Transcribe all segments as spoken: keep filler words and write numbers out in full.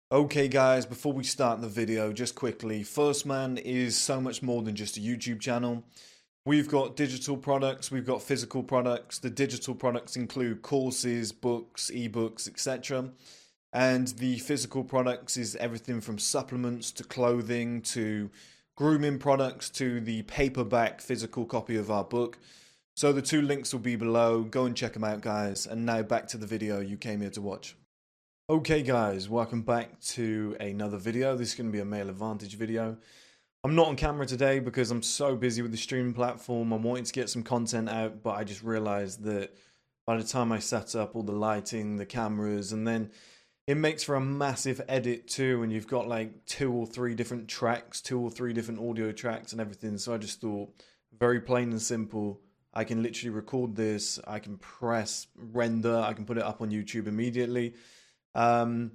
Okay guys, before we start the video, just quickly, First Man is so much more than just a YouTube channel. We've got digital products, we've got physical products. The digital products include courses, books, ebooks, et cetera. And the physical products is everything from supplements to clothing to grooming products to the paperback physical copy of our book. So the two links will be below. Go and check them out, guys. And now back to the video you came here to watch. Okay guys, welcome back to another video. This is going to be a male advantage video. I'm not on camera today because I'm so busy with the streaming platform. I'm wanting to get some content out, but I just realized that by the time I set up all the lighting, the cameras, and then it makes for a massive edit too, and you've got like two or three different tracks, two or three different audio tracks and everything. So I just thought, very plain and simple, I can literally record this, I can press render, I can put it up on YouTube immediately. Um,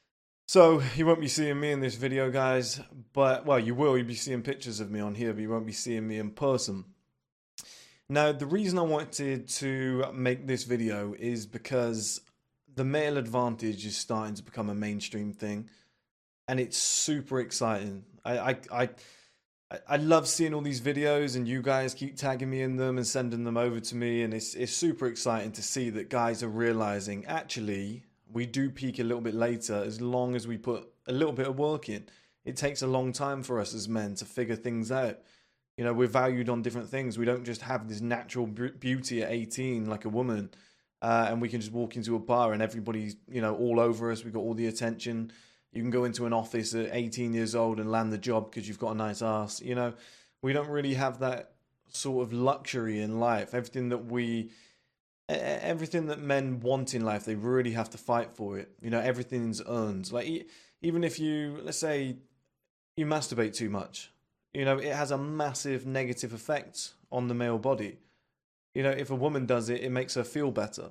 so you won't be seeing me in this video, guys, but, well, you will, you'll be seeing pictures of me on here, but you won't be seeing me in person. Now, the reason I wanted to make this video is because the male advantage is starting to become a mainstream thing, and it's super exciting. I, I, I, I love seeing all these videos, and you guys keep tagging me in them and sending them over to me, and it's, it's super exciting to see that guys are realizing, actually, we do peak a little bit later as long as we put a little bit of work in. It takes a long time for us as men to figure things out. You know, we're valued on different things. We don't just have this natural beauty at eighteen like a woman, uh, and we can just walk into a bar and everybody's, you know, all over us. We've got all the attention. You can go into an office at eighteen years old and land the job because you've got a nice ass. You know, we don't really have that sort of luxury in life. Everything that we... Everything that men want in life, they really have to fight for it. You know, everything's earned. Like, even if you, let's say, you masturbate too much, you know, it has a massive negative effect on the male body. You know, if a woman does it, it makes her feel better.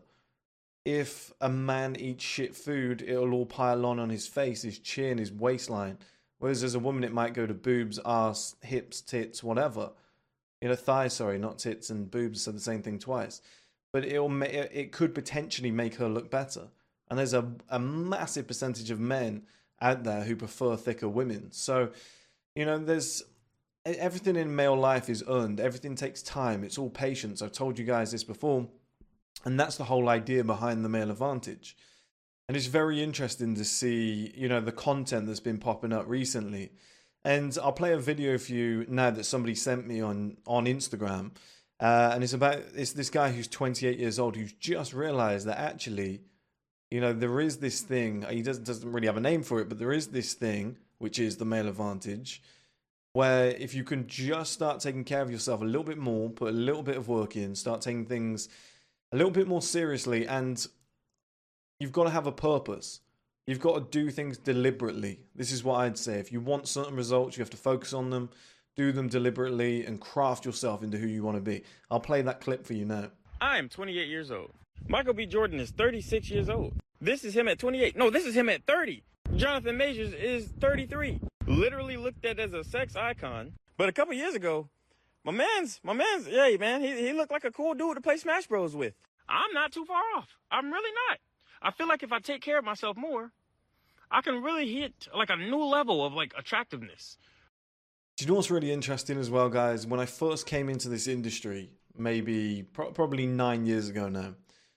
If a man eats shit food, it'll all pile on on his face, his chin, his waistline. Whereas as a woman, it might go to boobs, ass, hips, tits, whatever. You know, thighs, sorry, not tits and boobs are the same thing twice. But it'll it could potentially make her look better. And there's a, a massive percentage of men out there who prefer thicker women. So, you know, there's everything in male life is earned. Everything takes time. It's all patience. I've told you guys this before. And that's the whole idea behind the male advantage. And it's very interesting to see, you know, the content that's been popping up recently. And I'll play a video for you now that somebody sent me on, on Instagram. Uh, and it's about it's this guy who's twenty-eight years old who's just realized that actually, you know, there is this thing. He doesn't doesn't really have a name for it, but there is this thing which is the male advantage, where if you can just start taking care of yourself a little bit more, put a little bit of work in, start taking things a little bit more seriously, and you've got to have a purpose. You've got to do things deliberately. This is what I'd say. If you want certain results, you have to focus on them. Do them deliberately and craft yourself into who you want to be. I'll play that clip for you now. I'm twenty-eight years old. Michael B. Jordan is thirty-six years old. This is him at twenty-eight. No, this is him at thirty. Jonathan Majors is thirty-three. Literally looked at as a sex icon. But a couple years ago, my man's, my man's, yeah, man, he, he looked like a cool dude to play Smash Bros with. I'm not too far off. I'm really not. I feel like if I take care of myself more, I can really hit like a new level of like attractiveness. Do you know what's really interesting as well, guys? When I first came into this industry, maybe pro probably nine years ago now,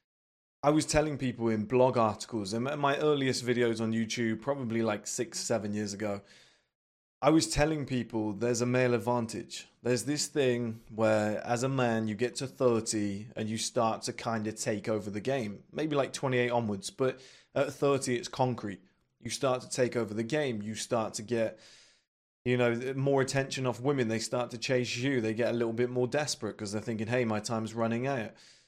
I was telling people in blog articles and my earliest videos on YouTube, probably like six, seven years ago, I was telling people there's a male advantage. There's this thing where as a man, you get to thirty and you start to kind of take over the game, maybe like twenty-eight onwards, but at thirty, it's concrete. You start to take over the game. You start to get... you know, more attention off women. They start to chase you. They get a little bit more desperate because they're thinking, hey, my time's running out.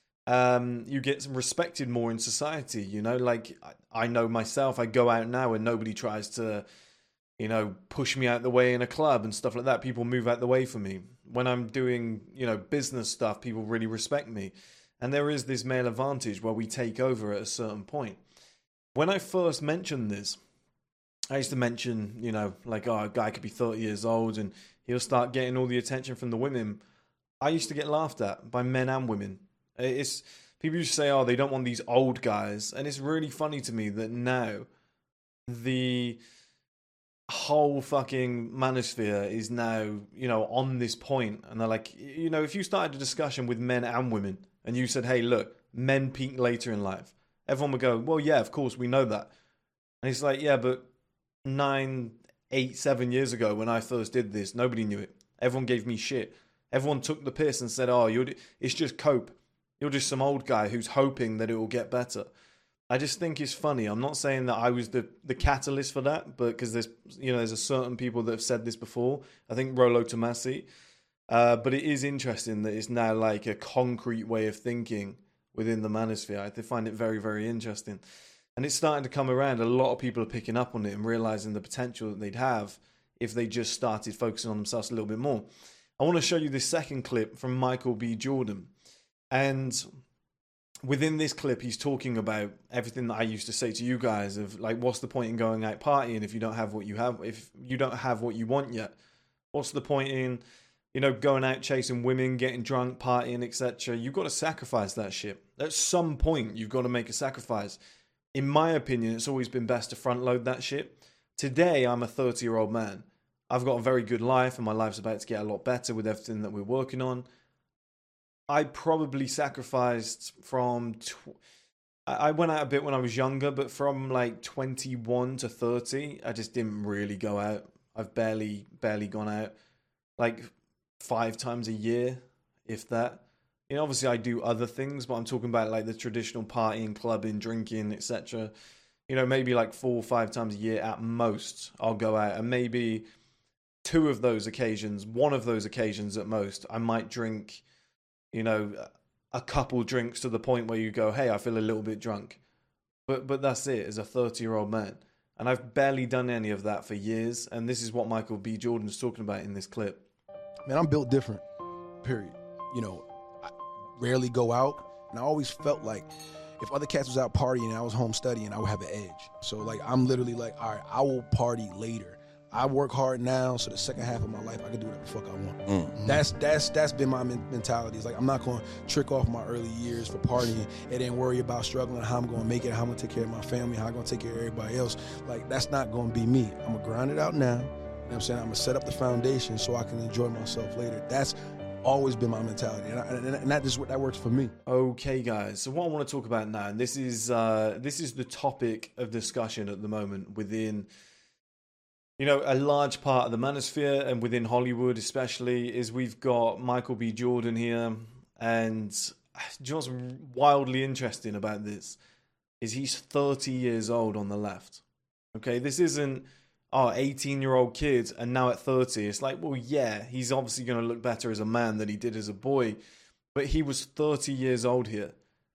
Um, you get respected more in society, you know, like I know myself, I go out now and nobody tries to, you know, push me out the way in a club and stuff like that. People move out the way for me. When I'm doing, you know, business stuff, people really respect me. And there is this male advantage where we take over at a certain point. When I first mentioned this, I used to mention, you know, like, oh, a guy could be thirty years old and he'll start getting all the attention from the women. I used to get laughed at by men and women. It's people used to say, oh, they don't want these old guys. And it's really funny to me that now the whole fucking manosphere is now, you know, on this point, and they're like, you know, if you started a discussion with men and women and you said, hey, look, men peak later in life, everyone would go, well, yeah, of course, we know that. And it's like, yeah, but nine, eight, seven years ago when I first did this, nobody knew it. Everyone gave me shit. Everyone took the piss and said, oh, you're, it's just cope. You're just some old guy who's hoping that it will get better. I just think it's funny. I'm not saying that I was the, the catalyst for that, but because there's, you know, there's a certain people that have said this before. I think Rollo Tomasi. Uh, but it is interesting that it's now like a concrete way of thinking within the manosphere. I find it very, very interesting. And it's starting to come around. A lot of people are picking up on it and realizing the potential that they'd have if they just started focusing on themselves a little bit more. I want to show you this second clip from Michael B. Jordan. And within this clip, he's talking about everything that I used to say to you guys of like, what's the point in going out partying if you don't have what you have, if you don't have what you want yet? What's the point in, you know, going out chasing women, getting drunk, partying, et cetera? You've got to sacrifice that shit. At some point, you've got to make a sacrifice. In my opinion, it's always been best to front load that shit. Today, I'm a thirty-year-old man. I've got a very good life, and my life's about to get a lot better with everything that we're working on. I probably sacrificed from... Tw- I went out a bit when I was younger, but from like twenty-one to thirty, I just didn't really go out. I've barely, barely gone out. Like five times a year, if that. You know, obviously I do other things, but I'm talking about like the traditional partying, clubbing, drinking, et cetera. You know, maybe like four or five times a year at most, I'll go out. And maybe two of those occasions, one of those occasions at most, I might drink... you know, a couple drinks to the point where you go, hey, I feel a little bit drunk. But but that's it, as a thirty-year-old man. And I've barely done any of that for years. And this is what Michael B. Jordan's talking about in this clip. Man, I'm built different, period. You know, I rarely go out. And I always felt like if other cats was out partying and I was home studying, I would have an edge. So, like, I'm literally like, all right, I will party later. I work hard now, so the second half of my life, I can do whatever the fuck I want. Mm-hmm. That's that's that's been my men- mentality. It's like, I'm not going to trick off my early years for partying and then worry about struggling, how I'm going to make it, how I'm going to take care of my family, how I'm going to take care of everybody else. Like, that's not going to be me. I'm going to grind it out now. You know what I'm saying? I'm going to set up the foundation so I can enjoy myself later. That's always been my mentality, and, I, and, and that is what that works for me. Okay, guys. So what I want to talk about now, and this is uh, this is the topic of discussion at the moment within... you know, a large part of the manosphere and within Hollywood especially is we've got Michael B. Jordan here. And you know what's wildly interesting about this is he's thirty years old on the left. Okay, this isn't, oh, eighteen-year-old kid and now at thirty. It's like, well, yeah, he's obviously going to look better as a man than he did as a boy. But he was thirty years old here.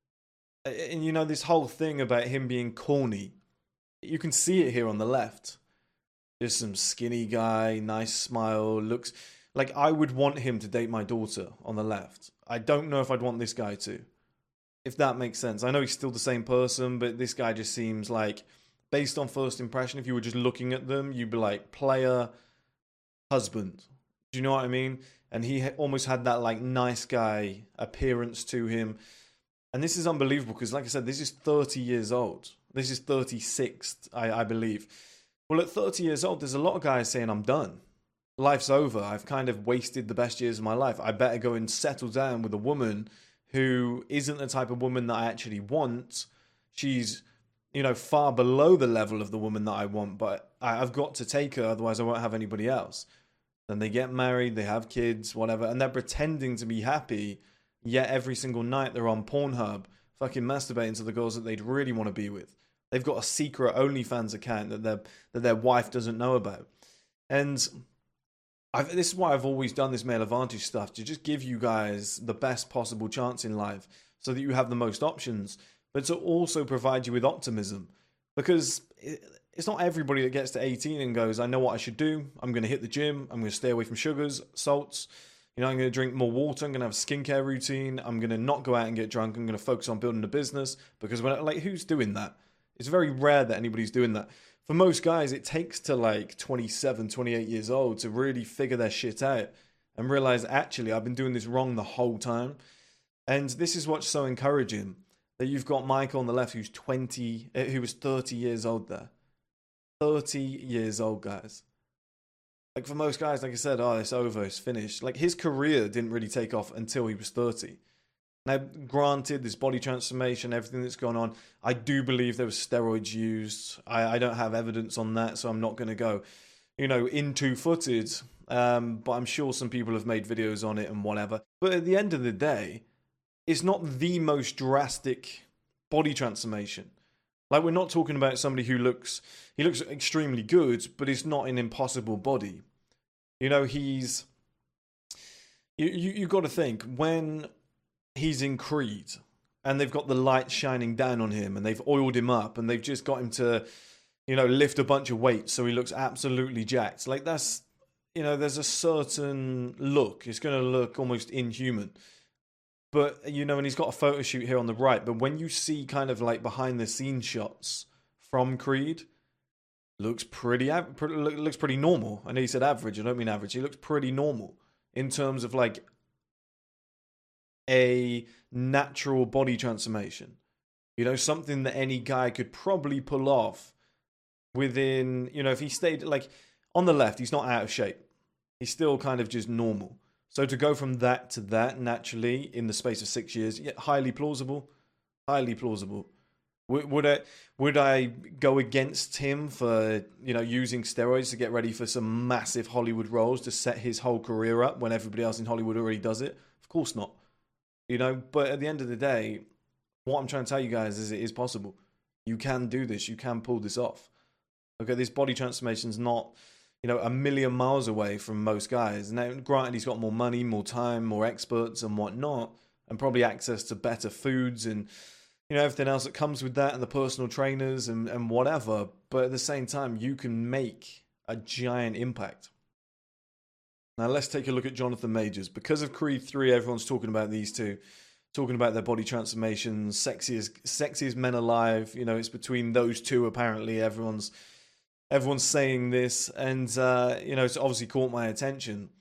And, you know, this whole thing about him being corny, you can see it here on the left. Just some skinny guy, nice smile, looks like I would want him to date my daughter on the left. I don't know if I'd want this guy to, if that makes sense. I know he's still the same person, but this guy just seems like, based on first impression, if you were just looking at them, you'd be like, player, husband. Do you know what I mean? And he almost had that like nice guy appearance to him. And this is unbelievable because, like I said, this is thirty years old. This is thirty-six, I, I believe. Well, at thirty years old, there's a lot of guys saying, I'm done. Life's over. I've kind of wasted the best years of my life. I better go and settle down with a woman who isn't the type of woman that I actually want. She's, you know, far below the level of the woman that I want, but I've got to take her, otherwise I won't have anybody else. Then they get married, they have kids, whatever, and they're pretending to be happy, yet every single night they're on Pornhub, fucking masturbating to the girls that they'd really want to be with. They've got a secret OnlyFans account that their that their wife doesn't know about. And I've, this is why I've always done this male advantage stuff, to just give you guys the best possible chance in life so that you have the most options, but to also provide you with optimism. Because it, it's not everybody that gets to eighteen and goes, I know what I should do. I'm going to hit the gym. I'm going to stay away from sugars, salts. You know, I'm going to drink more water. I'm going to have a skincare routine. I'm going to not go out and get drunk. I'm going to focus on building a business. Because when, like, who's doing that? It's very rare that anybody's doing that. For most guys, it takes to like twenty-seven, twenty-eight years old to really figure their shit out and realize, actually, I've been doing this wrong the whole time. And this is what's so encouraging, that you've got Michael on the left who's twenty, who was thirty years old there. thirty years old, guys. Like, for most guys, like I said, oh, it's over, it's finished. Like, his career didn't really take off until he was thirty. Now, granted, this body transformation, everything that's gone on, I do believe there was steroids used. I, I don't have evidence on that, so I'm not going to go, you know, into footed. Um, but I'm sure some people have made videos on it and whatever. But at the end of the day, it's not the most drastic body transformation. Like, we're not talking about somebody who looks, he looks extremely good, but it's not an impossible body. You know, he's, you, you, you've got to think, when he's in Creed and they've got the light shining down on him and they've oiled him up and they've just got him to, you know, lift a bunch of weights so he looks absolutely jacked. Like, that's, you know, there's a certain look. It's going to look almost inhuman. But, you know, and he's got a photo shoot here on the right. But when you see kind of like behind the scenes shots from Creed, looks pretty, looks pretty normal. I know he said average. I don't mean average. He looks pretty normal in terms of like a natural body transformation. You know, something that any guy could probably pull off within, you know, if he stayed like on the left, he's not out of shape. He's still kind of just normal. So to go from that to that naturally in the space of six years, yeah, highly plausible, highly plausible. Would, would I would I go against him for, you know, using steroids to get ready for some massive Hollywood roles to set his whole career up when everybody else in Hollywood already does it? Of course not. You know, but at the end of the day, what I'm trying to tell you guys is it is possible. You can do this. You can pull this off. Okay, this body transformation is not, you know, a million miles away from most guys. Now, granted, he's got more money, more time, more experts and whatnot, and probably access to better foods and, you know, everything else that comes with that and the personal trainers and, and whatever. But at the same time, you can make a giant impact. Now, let's take a look at Jonathan Majors. Because of Creed three, everyone's talking about these two, talking about their body transformations, sexiest, sexiest men alive. You know, it's between those two, apparently. Everyone's everyone's saying this, and, uh, you know, it's obviously caught my attention.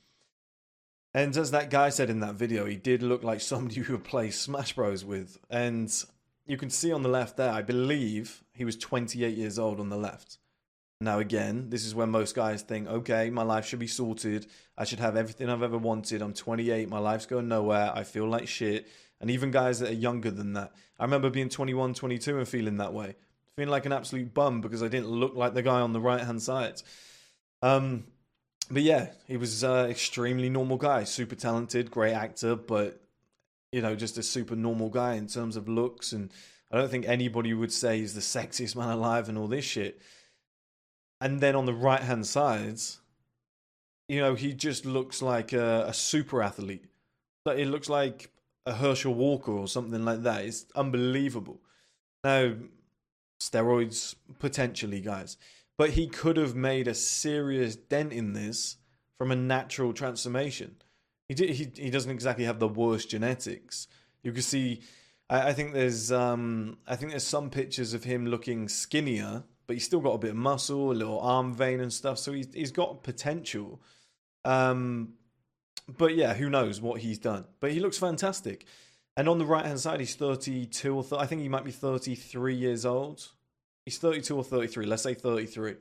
And as that guy said in that video, he did look like somebody who would play Smash Bros with. And you can see on the left there, I believe he was twenty-eight years old on the left. Now, again, this is when most guys think, okay, my life should be sorted. I should have everything I've ever wanted. I'm twenty-eight. My life's going nowhere. I feel like shit. And even guys that are younger than that. I remember being twenty-one, twenty-two and feeling that way. Feeling like an absolute bum because I didn't look like the guy on the right-hand side. Um, but yeah, he was an uh, extremely normal guy. Super talented, great actor, but, you know, just a super normal guy in terms of looks. And I don't think anybody would say he's the sexiest man alive and all this shit. And then on the right-hand side, you know, he just looks like a, a super athlete. It looks like a Herschel Walker or something like that. It's unbelievable. Now, steroids, potentially, guys. But he could have made a serious dent in this from a natural transformation. He did, he, he doesn't exactly have the worst genetics. You can see, I, I think there's um, I think there's some pictures of him looking skinnier, but he's still got a bit of muscle, a little arm vein and stuff. So he's he's got potential. Um, but yeah, who knows what he's done? But he looks fantastic. And on the right hand side, he's thirty-two or th- I think he might be thirty-three years old. He's thirty-two or thirty-three. Let's say thirty-three.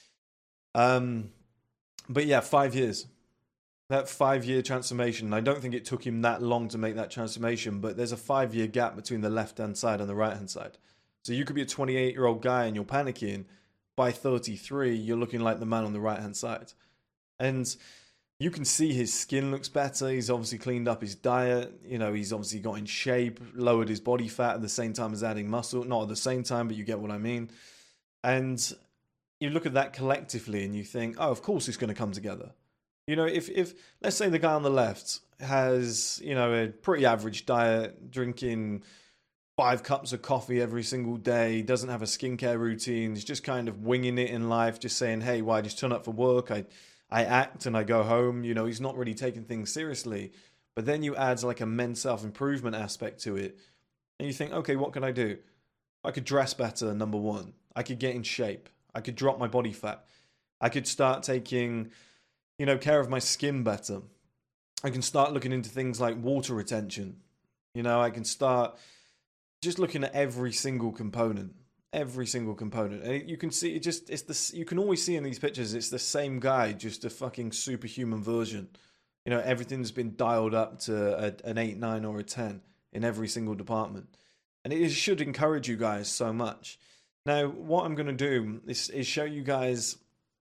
Um, but yeah, five years. That five-year transformation. I don't think it took him that long to make that transformation, but there's a five-year gap between the left-hand side and the right-hand side. So you could be a twenty-eight-year-old guy and you're panicking. By thirty-three, you're looking like the man on the right-hand side. And you can see his skin looks better. He's obviously cleaned up his diet. You know, he's obviously got in shape, lowered his body fat at the same time as adding muscle. Not at the same time, but you get what I mean. And you look at that collectively and you think, oh, of course it's going to come together. You know, if, if let's say the guy on the left has, you know, a pretty average diet, drinking five cups of coffee every single day, doesn't have a skincare routine, he's just kind of winging it in life, just saying, hey, well, I just turn up for work, I, I act and I go home. You know, he's not really taking things seriously. But then you add like a men's self-improvement aspect to it. And you think, okay, what can I do? I could dress better, number one. I could get in shape. I could drop my body fat. I could start taking, you know, care of my skin better. I can start looking into things like water retention. You know, I can start just looking at every single component. every single component. And you can see it just it's the you can always see in these pictures it's the same guy, just a fucking superhuman version. You know, everything's been dialed up to a, an eight, nine, or a ten in every single department. And it should encourage you guys so much. Now, what I'm going to do is, is show you guys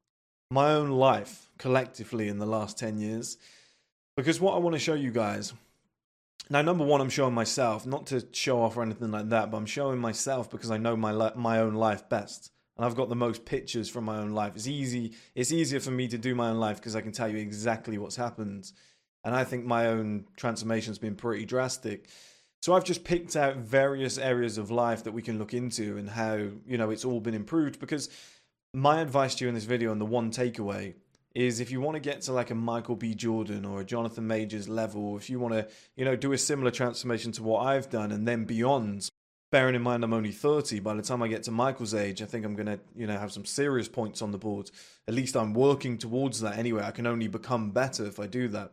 my own life collectively in the last ten years. Because what I want to show you guys... Now, number one, I'm showing myself, not to show off or anything like that, but I'm showing myself because I know my li- my own life best. And I've got the most pictures from my own life. It's easy. It's easier for me to do my own life because I can tell you exactly what's happened. And I think my own transformation's been pretty drastic. So I've just picked out various areas of life that we can look into and how, you know, it's all been improved. Because my advice to you in this video, and the one takeaway, is if you want to get to like a Michael B. Jordan or a Jonathan Majors level, if you want to, you know, do a similar transformation to what I've done and then beyond, bearing in mind I'm only thirty, by the time I get to Michael's age, I think I'm going to, you know, have some serious points on the board. At least I'm working towards that anyway. I can only become better if I do that.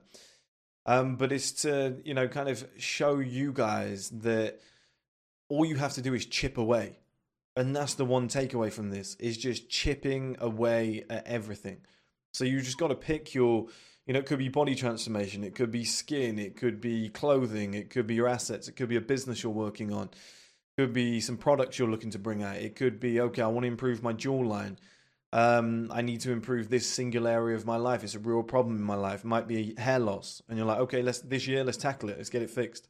Um, but it's to, you know, kind of show you guys that all you have to do is chip away. And that's the one takeaway from this, is just chipping away at everything. So you just got to pick your, you know, it could be body transformation, it could be skin, it could be clothing, it could be your assets, it could be a business you're working on, it could be some products you're looking to bring out, it could be, okay, I want to improve my jawline, um, I need to improve this singular area of my life, it's a real problem in my life, it might be hair loss, and you're like, okay, let's this year, let's tackle it, let's get it fixed.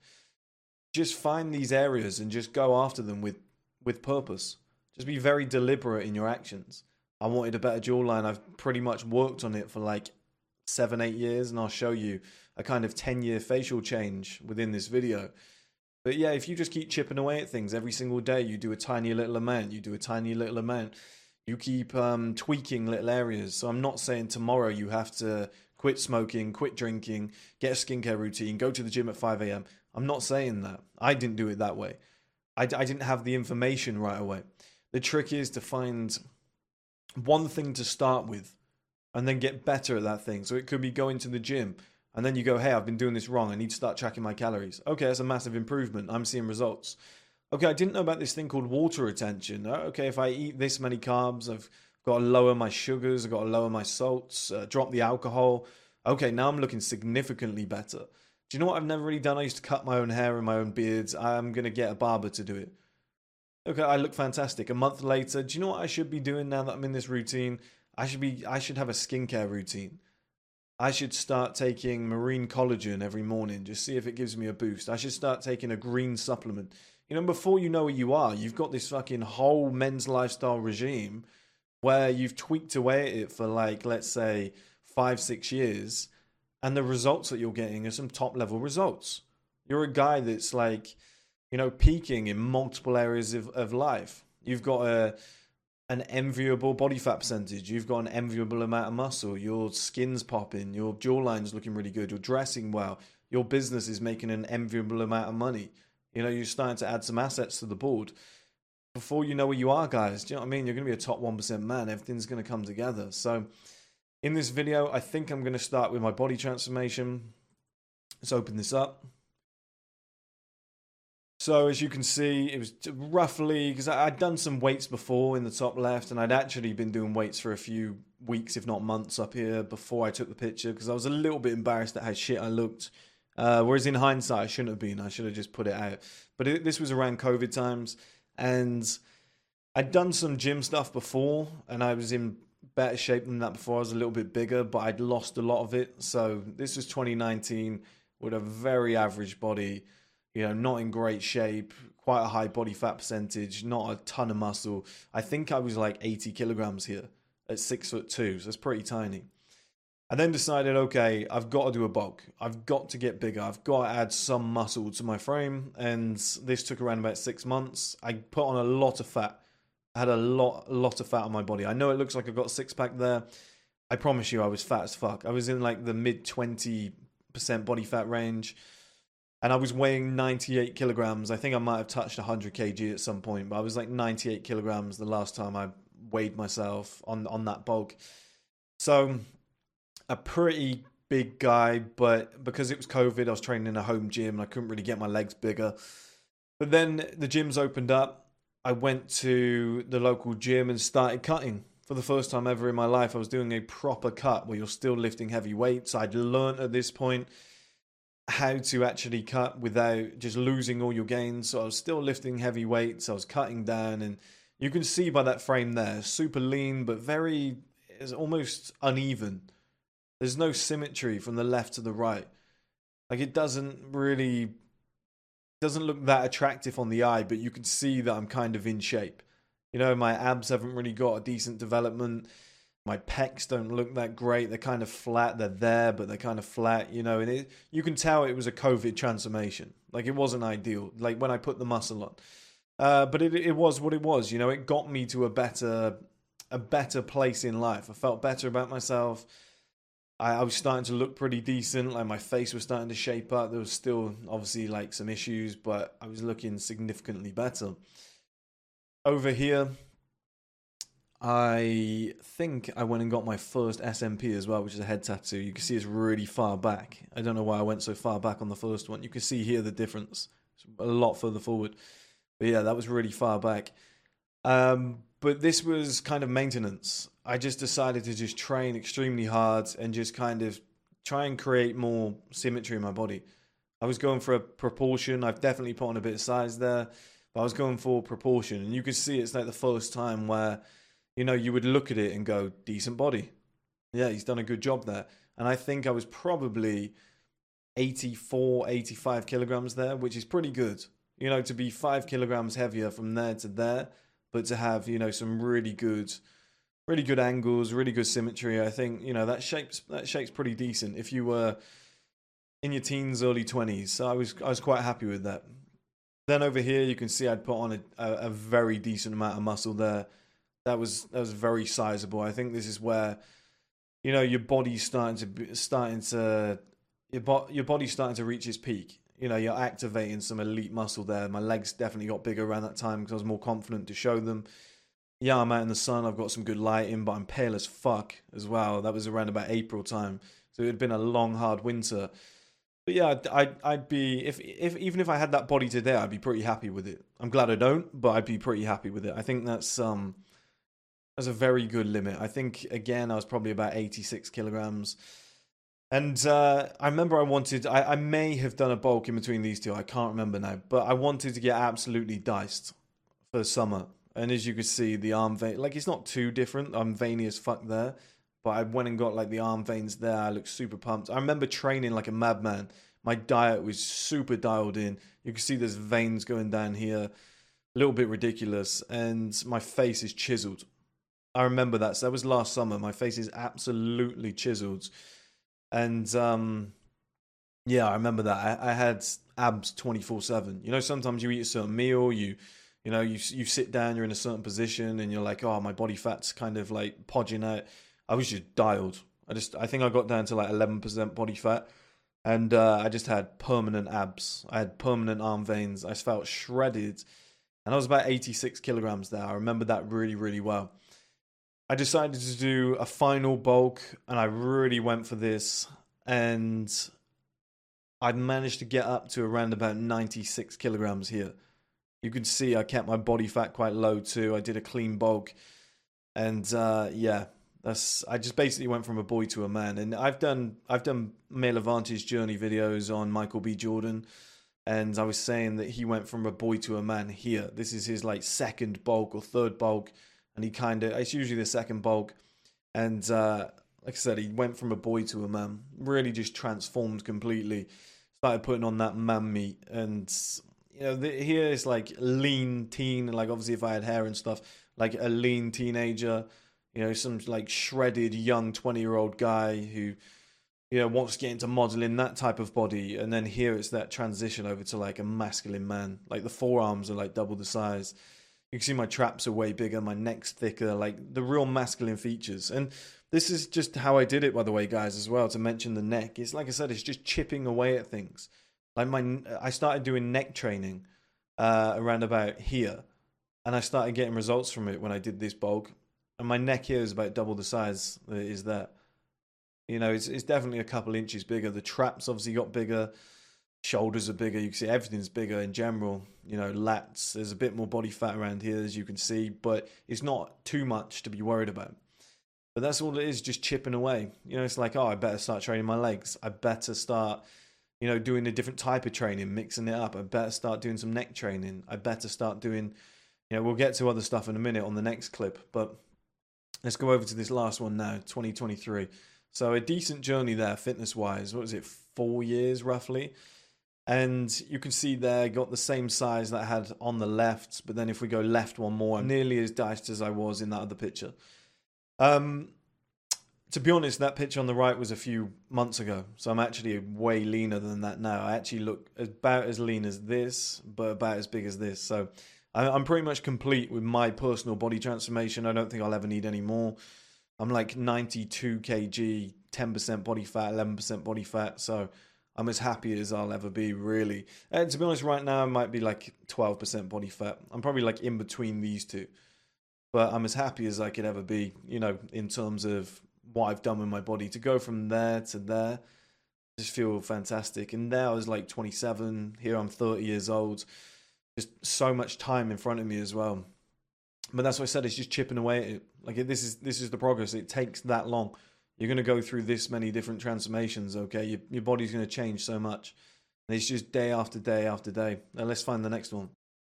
Just find these areas and just go after them with, with purpose. Just be very deliberate in your actions. I wanted a better jawline. I've pretty much worked on it for like seven, eight years, and I'll show you a kind of ten-year facial change within this video. But yeah, if you just keep chipping away at things every single day, you do a tiny little amount, you do a tiny little amount, you keep um, tweaking little areas. So I'm not saying tomorrow you have to quit smoking, quit drinking, get a skincare routine, go to the gym at five a.m. I'm not saying that. I didn't do it that way. I, I didn't have the information right away. The trick is to find one thing to start with and then get better at that thing. So it could be going to the gym and then you go, hey, I've been doing this wrong. I need to start tracking my calories. Okay, that's a massive improvement. I'm seeing results. Okay, I didn't know about this thing called water retention. Okay, if I eat this many carbs, I've got to lower my sugars, I've got to lower my salts, uh, drop the alcohol. Okay, now I'm looking significantly better. Do you know what I've never really done? I used to cut my own hair and my own beards. I'm going to get a barber to do it. Okay, I look fantastic. A month later, do you know what I should be doing now that I'm in this routine? I should be. I should have a skincare routine. I should start taking marine collagen every morning, just see if it gives me a boost. I should start taking a green supplement. You know, before you know where you are, you've got this fucking whole men's lifestyle regime where you've tweaked away at it for like, let's say, five, six years, and the results that you're getting are some top level results. You're a guy that's like, you know, peaking in multiple areas of, of life. You've got a an enviable body fat percentage. You've got an enviable amount of muscle. Your skin's popping. Your jawline's looking really good. You're dressing well. Your business is making an enviable amount of money. You know, you're starting to add some assets to the board. Before you know where you are, guys, do you know what I mean? You're going to be a top one percent man. Everything's going to come together. So in this video, I think I'm going to start with my body transformation. Let's open this up. So as you can see, it was roughly, because I'd done some weights before in the top left, and I'd actually been doing weights for a few weeks, if not months up here before I took the picture, because I was a little bit embarrassed at how shit I looked. Uh, whereas in hindsight, I shouldn't have been. I should have just put it out. But it, this was around COVID times, and I'd done some gym stuff before, and I was in better shape than that before. I was a little bit bigger, but I'd lost a lot of it. So this was twenty nineteen with a very average body. You know, not in great shape, quite a high body fat percentage, not a ton of muscle. I think I was like eighty kilograms here at six foot two, so it's pretty tiny. I then decided, okay, I've got to do a bulk. I've got to get bigger. I've got to add some muscle to my frame, and this took around about six months. I put on a lot of fat. I had a lot, a lot of fat on my body. I know it looks like I've got a six pack there. I promise you, I was fat as fuck. I was in like the mid twenty percent body fat range. And I was weighing ninety-eight kilograms. I think I might have touched one hundred kilograms at some point, but I was like ninety-eight kilograms the last time I weighed myself on, on that bulk. So a pretty big guy, but because it was COVID, I was training in a home gym and I couldn't really get my legs bigger. But then the gyms opened up I went to the local gym and started cutting. For the first time ever in my life, I was doing a proper cut where you're still lifting heavy weights. I'd learned at this point how to actually cut without just losing all your gains. So I was still lifting heavy weights. I was cutting down, and you can see by that frame there, super lean, but very, it's almost uneven. There's no symmetry from the left to the right. Like, it doesn't really, doesn't look that attractive on the eye, but you can see that I'm kind of in shape. You know, my abs haven't really got a decent development. My pecs don't look that great. They're kind of flat. They're there, but they're kind of flat, you know. And it, you can tell it was a COVID transformation. Like, it wasn't ideal. Like, when I put the muscle on. Uh, but it it was what it was, you know. It got me to a better, a better place in life. I felt better about myself. I, I was starting to look pretty decent. Like, my face was starting to shape up. There was still, obviously, like, some issues, but I was looking significantly better. Over here, I think I went and got my first S M P as well, which is a head tattoo. You can see it's really far back. I don't know why I went so far back on the first one. You can see here the difference. It's a lot further forward. But yeah, that was really far back. Um, but this was kind of maintenance. I just decided to just train extremely hard and just kind of try and create more symmetry in my body. I was going for a proportion. I've definitely put on a bit of size there. But I was going for proportion, and you could see it's like the first time where, you know, you would look at it and go, decent body. Yeah, he's done a good job there. And I think I was probably eighty-four, eighty-five kilograms there, which is pretty good. You know, to be five kilograms heavier from there to there, but to have, you know, some really good, really good angles, really good symmetry. I think, you know, that shape's that shape's pretty decent if you were in your teens, early twenties. So I was I was quite happy with that. Then over here, you can see I'd put on a, a, a very decent amount of muscle there. That was that was very sizable. I think this is where, you know, your body's starting to be, starting to your bo- your body's starting to reach its peak. You know, you're activating some elite muscle there. My legs definitely got bigger around that time because I was more confident to show them. Yeah, I'm out in the sun. I've got some good lighting, but I'm pale as fuck as well. That was around about April time, so it had been a long, hard winter. But yeah, I'd, I'd I'd be if if even if I had that body today, I'd be pretty happy with it. I'm glad I don't, but I'd be pretty happy with it. I think that's um that's a very good limit. I think again I was probably about eighty-six kilograms, and uh, I remember I wanted I, I may have done a bulk in between these two. I can't remember now, but I wanted to get absolutely diced for summer. And as you can see, the arm vein, like, it's not too different. I'm veiny as fuck there. But I went and got, like, the arm veins there. I looked super pumped. I remember training like a madman. My diet was super dialed in. You can see there's veins going down here. A little bit ridiculous. And my face is chiseled. I remember that. So that was last summer. My face is absolutely chiseled. And, um, yeah, I remember that. I, I had abs twenty-four seven. You know, sometimes you eat a certain meal. You, you know, you, you sit down, you're in a certain position. And you're like, oh, my body fat's kind of, like, podging out. I was just dialed. I just, I think I got down to like eleven percent body fat, and uh, I just had permanent abs. I had permanent arm veins. I felt shredded, and I was about eighty-six kilograms there. I remember that really, really well. I decided to do a final bulk, and I really went for this, and I'd managed to get up to around about ninety-six kilograms here. You can see I kept my body fat quite low too. I did a clean bulk, and uh, yeah. That's I just basically went from a boy to a man, and I've done I've done Male Advantage journey videos on Michael B. Jordan, and I was saying that he went from a boy to a man here. This is his like second bulk or third bulk, and he kind of it's usually the second bulk, and uh, like I said, he went from a boy to a man. Really, just transformed completely. Started putting on that man meat, and you know the, here is like lean teen, like obviously if I had hair and stuff, like a lean teenager. You know, some like shredded young twenty-year-old guy who, you know, wants to get into modeling, that type of body. And then here it's that transition over to like a masculine man. Like the forearms are like double the size. You can see my traps are way bigger, my neck's thicker, like the real masculine features. And this is just how I did it, by the way, guys, as well, to mention the neck. It's like I said, it's just chipping away at things. Like my, I started doing neck training uh, around about here. And I started getting results from it when I did this bulk. And my neck here is about double the size that it is that. You know, it's it's definitely a couple inches bigger. The traps obviously got bigger. Shoulders are bigger. You can see everything's bigger in general. You know, lats, there's a bit more body fat around here, as you can see, but it's not too much to be worried about. But that's all it is, just chipping away. You know, it's like, oh, I better start training my legs. I better start, you know, doing a different type of training, mixing it up. I better start doing some neck training. I better start doing, you know, we'll get to other stuff in a minute on the next clip, but let's go over to this last one now, twenty twenty-three. So a decent journey there, fitness-wise. What was it, four years roughly? And you can see there, got the same size that I had on the left, but then if we go left one more, I'm nearly as diced as I was in that other picture. Um, to be honest, that picture on the right was a few months ago, so I'm actually way leaner than that now. I actually look about as lean as this, but about as big as this. So I'm pretty much complete with my personal body transformation. I don't think I'll ever need any more. I'm like ninety-two kilograms, ten percent body fat, eleven percent body fat, so I'm as happy as I'll ever be, really. And to be honest, right now I might be like twelve percent body fat. I'm probably like in between these two. But I'm as happy as I could ever be, you know, in terms of what I've done with my body. To go from there to there, I just feel fantastic. And there I was like twenty-seven, here I'm thirty years old. Just so much time in front of me as well. But that's what I said, it's just chipping away at it. Like, this is this is the progress. It takes that long. You're going to go through this many different transformations, okay? Your, your body's going to change so much. And it's just day after day after day. Now let's find the next one.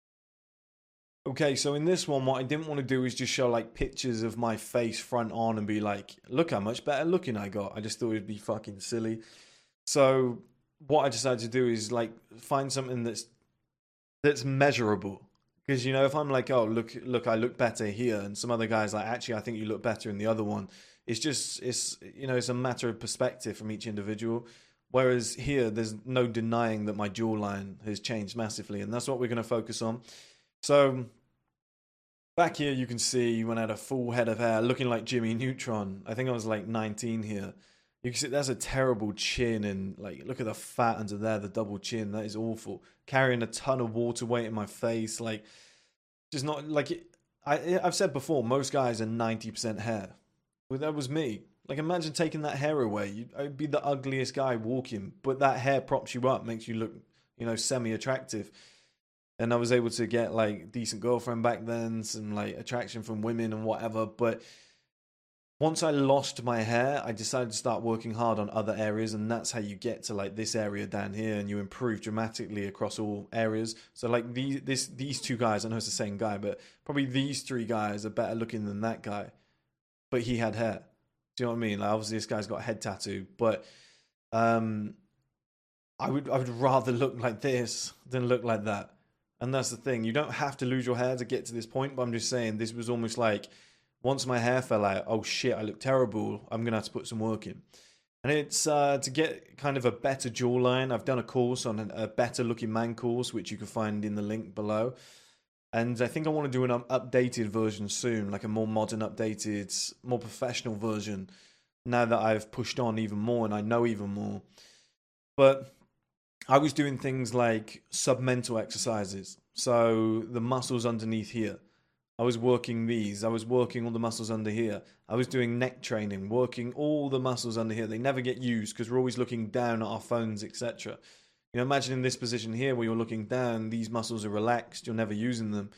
Okay, so in this one, what I didn't want to do is just show like pictures of my face front on and be like, look how much better looking I got. I just thought it'd be fucking silly. So what I decided to do is like find something that's that's measurable. Because, you know, if I'm like, oh, look, look, I look better here, and some other guys like, actually, I think you look better in the other one. It's just, it's, you know, it's a matter of perspective from each individual. Whereas here, there's no denying that my jawline has changed massively, and that's what we're going to focus on. So back here, you can see when I had a full head of hair, looking like Jimmy Neutron. I think I was like nineteen here. You can see that's a terrible chin, and like, look at the fat under there, the double chin. That is awful. Carrying a ton of water weight in my face, like, just not like I. I've said before, most guys are ninety percent hair. Well, that was me. Like, imagine taking that hair away. You'd, I'd be the ugliest guy walking, but that hair props you up, makes you look, you know, semi-attractive. And I was able to get like decent girlfriend back then, some like attraction from women and whatever. But once I lost my hair, I decided to start working hard on other areas, and that's how you get to like this area down here, and you improve dramatically across all areas. So like these this these two guys, I know it's the same guy, but probably these three guys are better looking than that guy. But he had hair. Do you know what I mean? Like, obviously this guy's got a head tattoo, but um, I would I would rather look like this than look like that. And that's the thing. You don't have to lose your hair to get to this point, but I'm just saying this was almost like, once my hair fell out, oh shit, I look terrible. I'm going to have to put some work in. And it's uh, to get kind of a better jawline. I've done a course on a better looking man course, which you can find in the link below. And I think I want to do an updated version soon, like a more modern, updated, more professional version, now that I've pushed on even more and I know even more. But I was doing things like submental exercises. So the muscles underneath here. I was working these. I was working all the muscles under here. I was doing neck training, working all the muscles under here. They never get used because we're always looking down at our phones, et cetera. You know, imagine in this position here where you're looking down, these muscles are relaxed, you're never using them.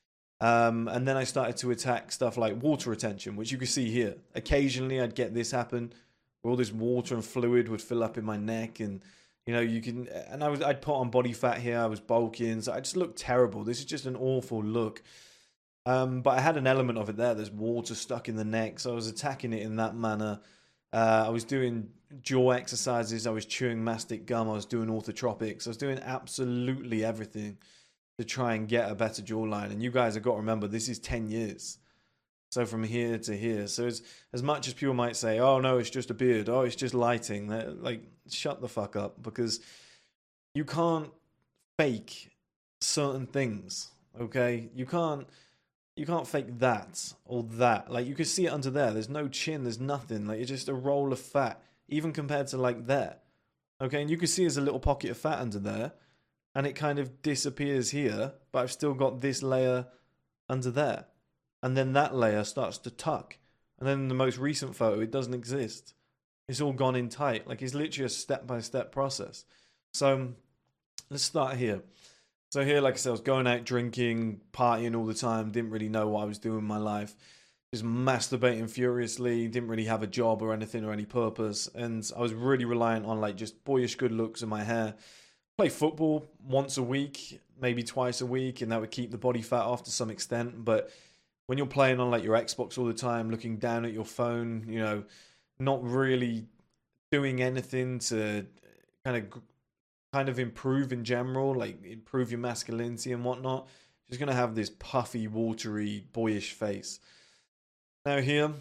Um, and then I started to attack stuff like water retention, which you can see here. Occasionally I'd get this happen, where all this water and fluid would fill up in my neck, and you know, you can, and I was, I'd put on body fat here, I was bulking, so I just looked terrible. This is just an awful look. Um, but I had an element of it there. There's water stuck in the neck, so I was attacking it in that manner. Uh, I was doing jaw exercises. I was chewing mastic gum. I was doing orthotropics. I was doing absolutely everything to try and get a better jawline. And you guys have got to remember, this is ten years. So from here to here. So it's, as much as people might say, oh, no, it's just a beard. Oh, it's just lighting. They're like, shut the fuck up. Because you can't fake certain things, okay? You can't... You can't fake that or that. Like, you can see it under there. There's no chin. There's nothing. Like, it's just a roll of fat, even compared to, like, there. Okay, and you can see there's a little pocket of fat under there, and it kind of disappears here, but I've still got this layer under there. And then that layer starts to tuck. And then in the most recent photo, it doesn't exist. It's all gone in tight. Like, it's literally a step-by-step process. So let's start here. So here, like I said, I was going out drinking, partying all the time, didn't really know what I was doing in my life. Just masturbating furiously, didn't really have a job or anything or any purpose. And I was really reliant on like just boyish good looks and my hair. Play football once a week, maybe twice a week, and that would keep the body fat off to some extent. But when you're playing on like your Xbox all the time, looking down at your phone, you know, not really doing anything to kind of kind of improve in general, like improve your masculinity and whatnot, just going to have this puffy, watery, boyish face. Now here,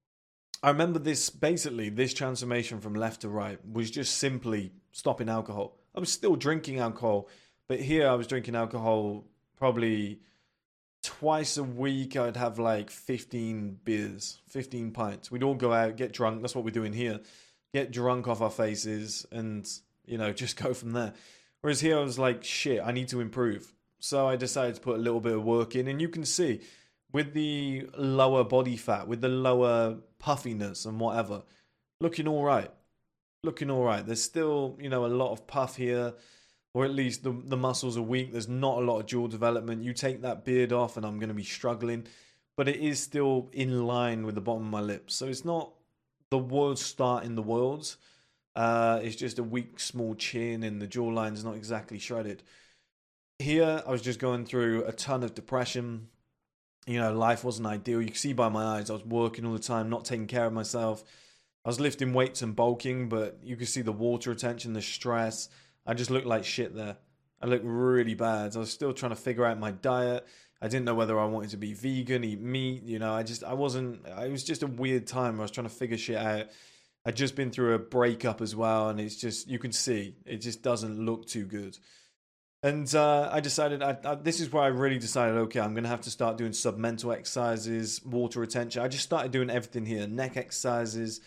I remember this, basically, this transformation from left to right was just simply stopping alcohol. I was still drinking alcohol, but here I was drinking alcohol probably twice a week. I'd have like fifteen beers, fifteen pints. We'd all go out, get drunk. That's what we're doing here. Get drunk off our faces and, you know, just go from there. Whereas here I was like, shit, I need to improve. So I decided to put a little bit of work in. And you can see with the lower body fat, with the lower puffiness and whatever, looking all right. Looking all right. There's still, you know, a lot of puff here, or at least the, the muscles are weak. There's not a lot of jaw development. You take that beard off and I'm going to be struggling. But it is still in line with the bottom of my lips. So it's not the worst start in the world. Uh, it's just a weak, small chin, and the jawline's not exactly shredded. Here, I was just going through a ton of depression. You know, life wasn't ideal. You can see by my eyes, I was working all the time, not taking care of myself. I was lifting weights and bulking, but you could see the water retention, the stress. I just looked like shit there. I looked really bad. I was still trying to figure out my diet. I didn't know whether I wanted to be vegan, eat meat. You know, I just, I wasn't, it was just a weird time. I was trying to figure shit out. I'd just been through a breakup as well, and it's just, you can see, it just doesn't look too good. And uh, I decided, I, I, this is where I really decided, okay, I'm going to have to start doing submental exercises, water retention. I just started doing everything here, neck exercises,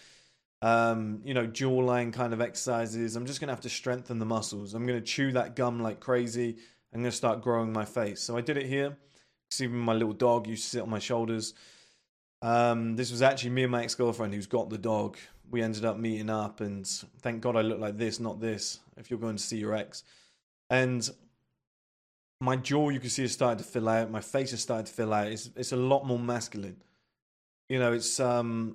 um, you know, jawline kind of exercises. I'm just going to have to strengthen the muscles. I'm going to chew that gum like crazy. I'm going to start growing my face. So I did it here. See, my little dog used to sit on my shoulders. Um, this was actually me and my ex-girlfriend who's got the dog. We ended up meeting up, and thank God I look like this, not this, if you're going to see your ex. And my jaw, you can see, has started to fill out. My face has started to fill out. It's it's a lot more masculine. You know, it's um.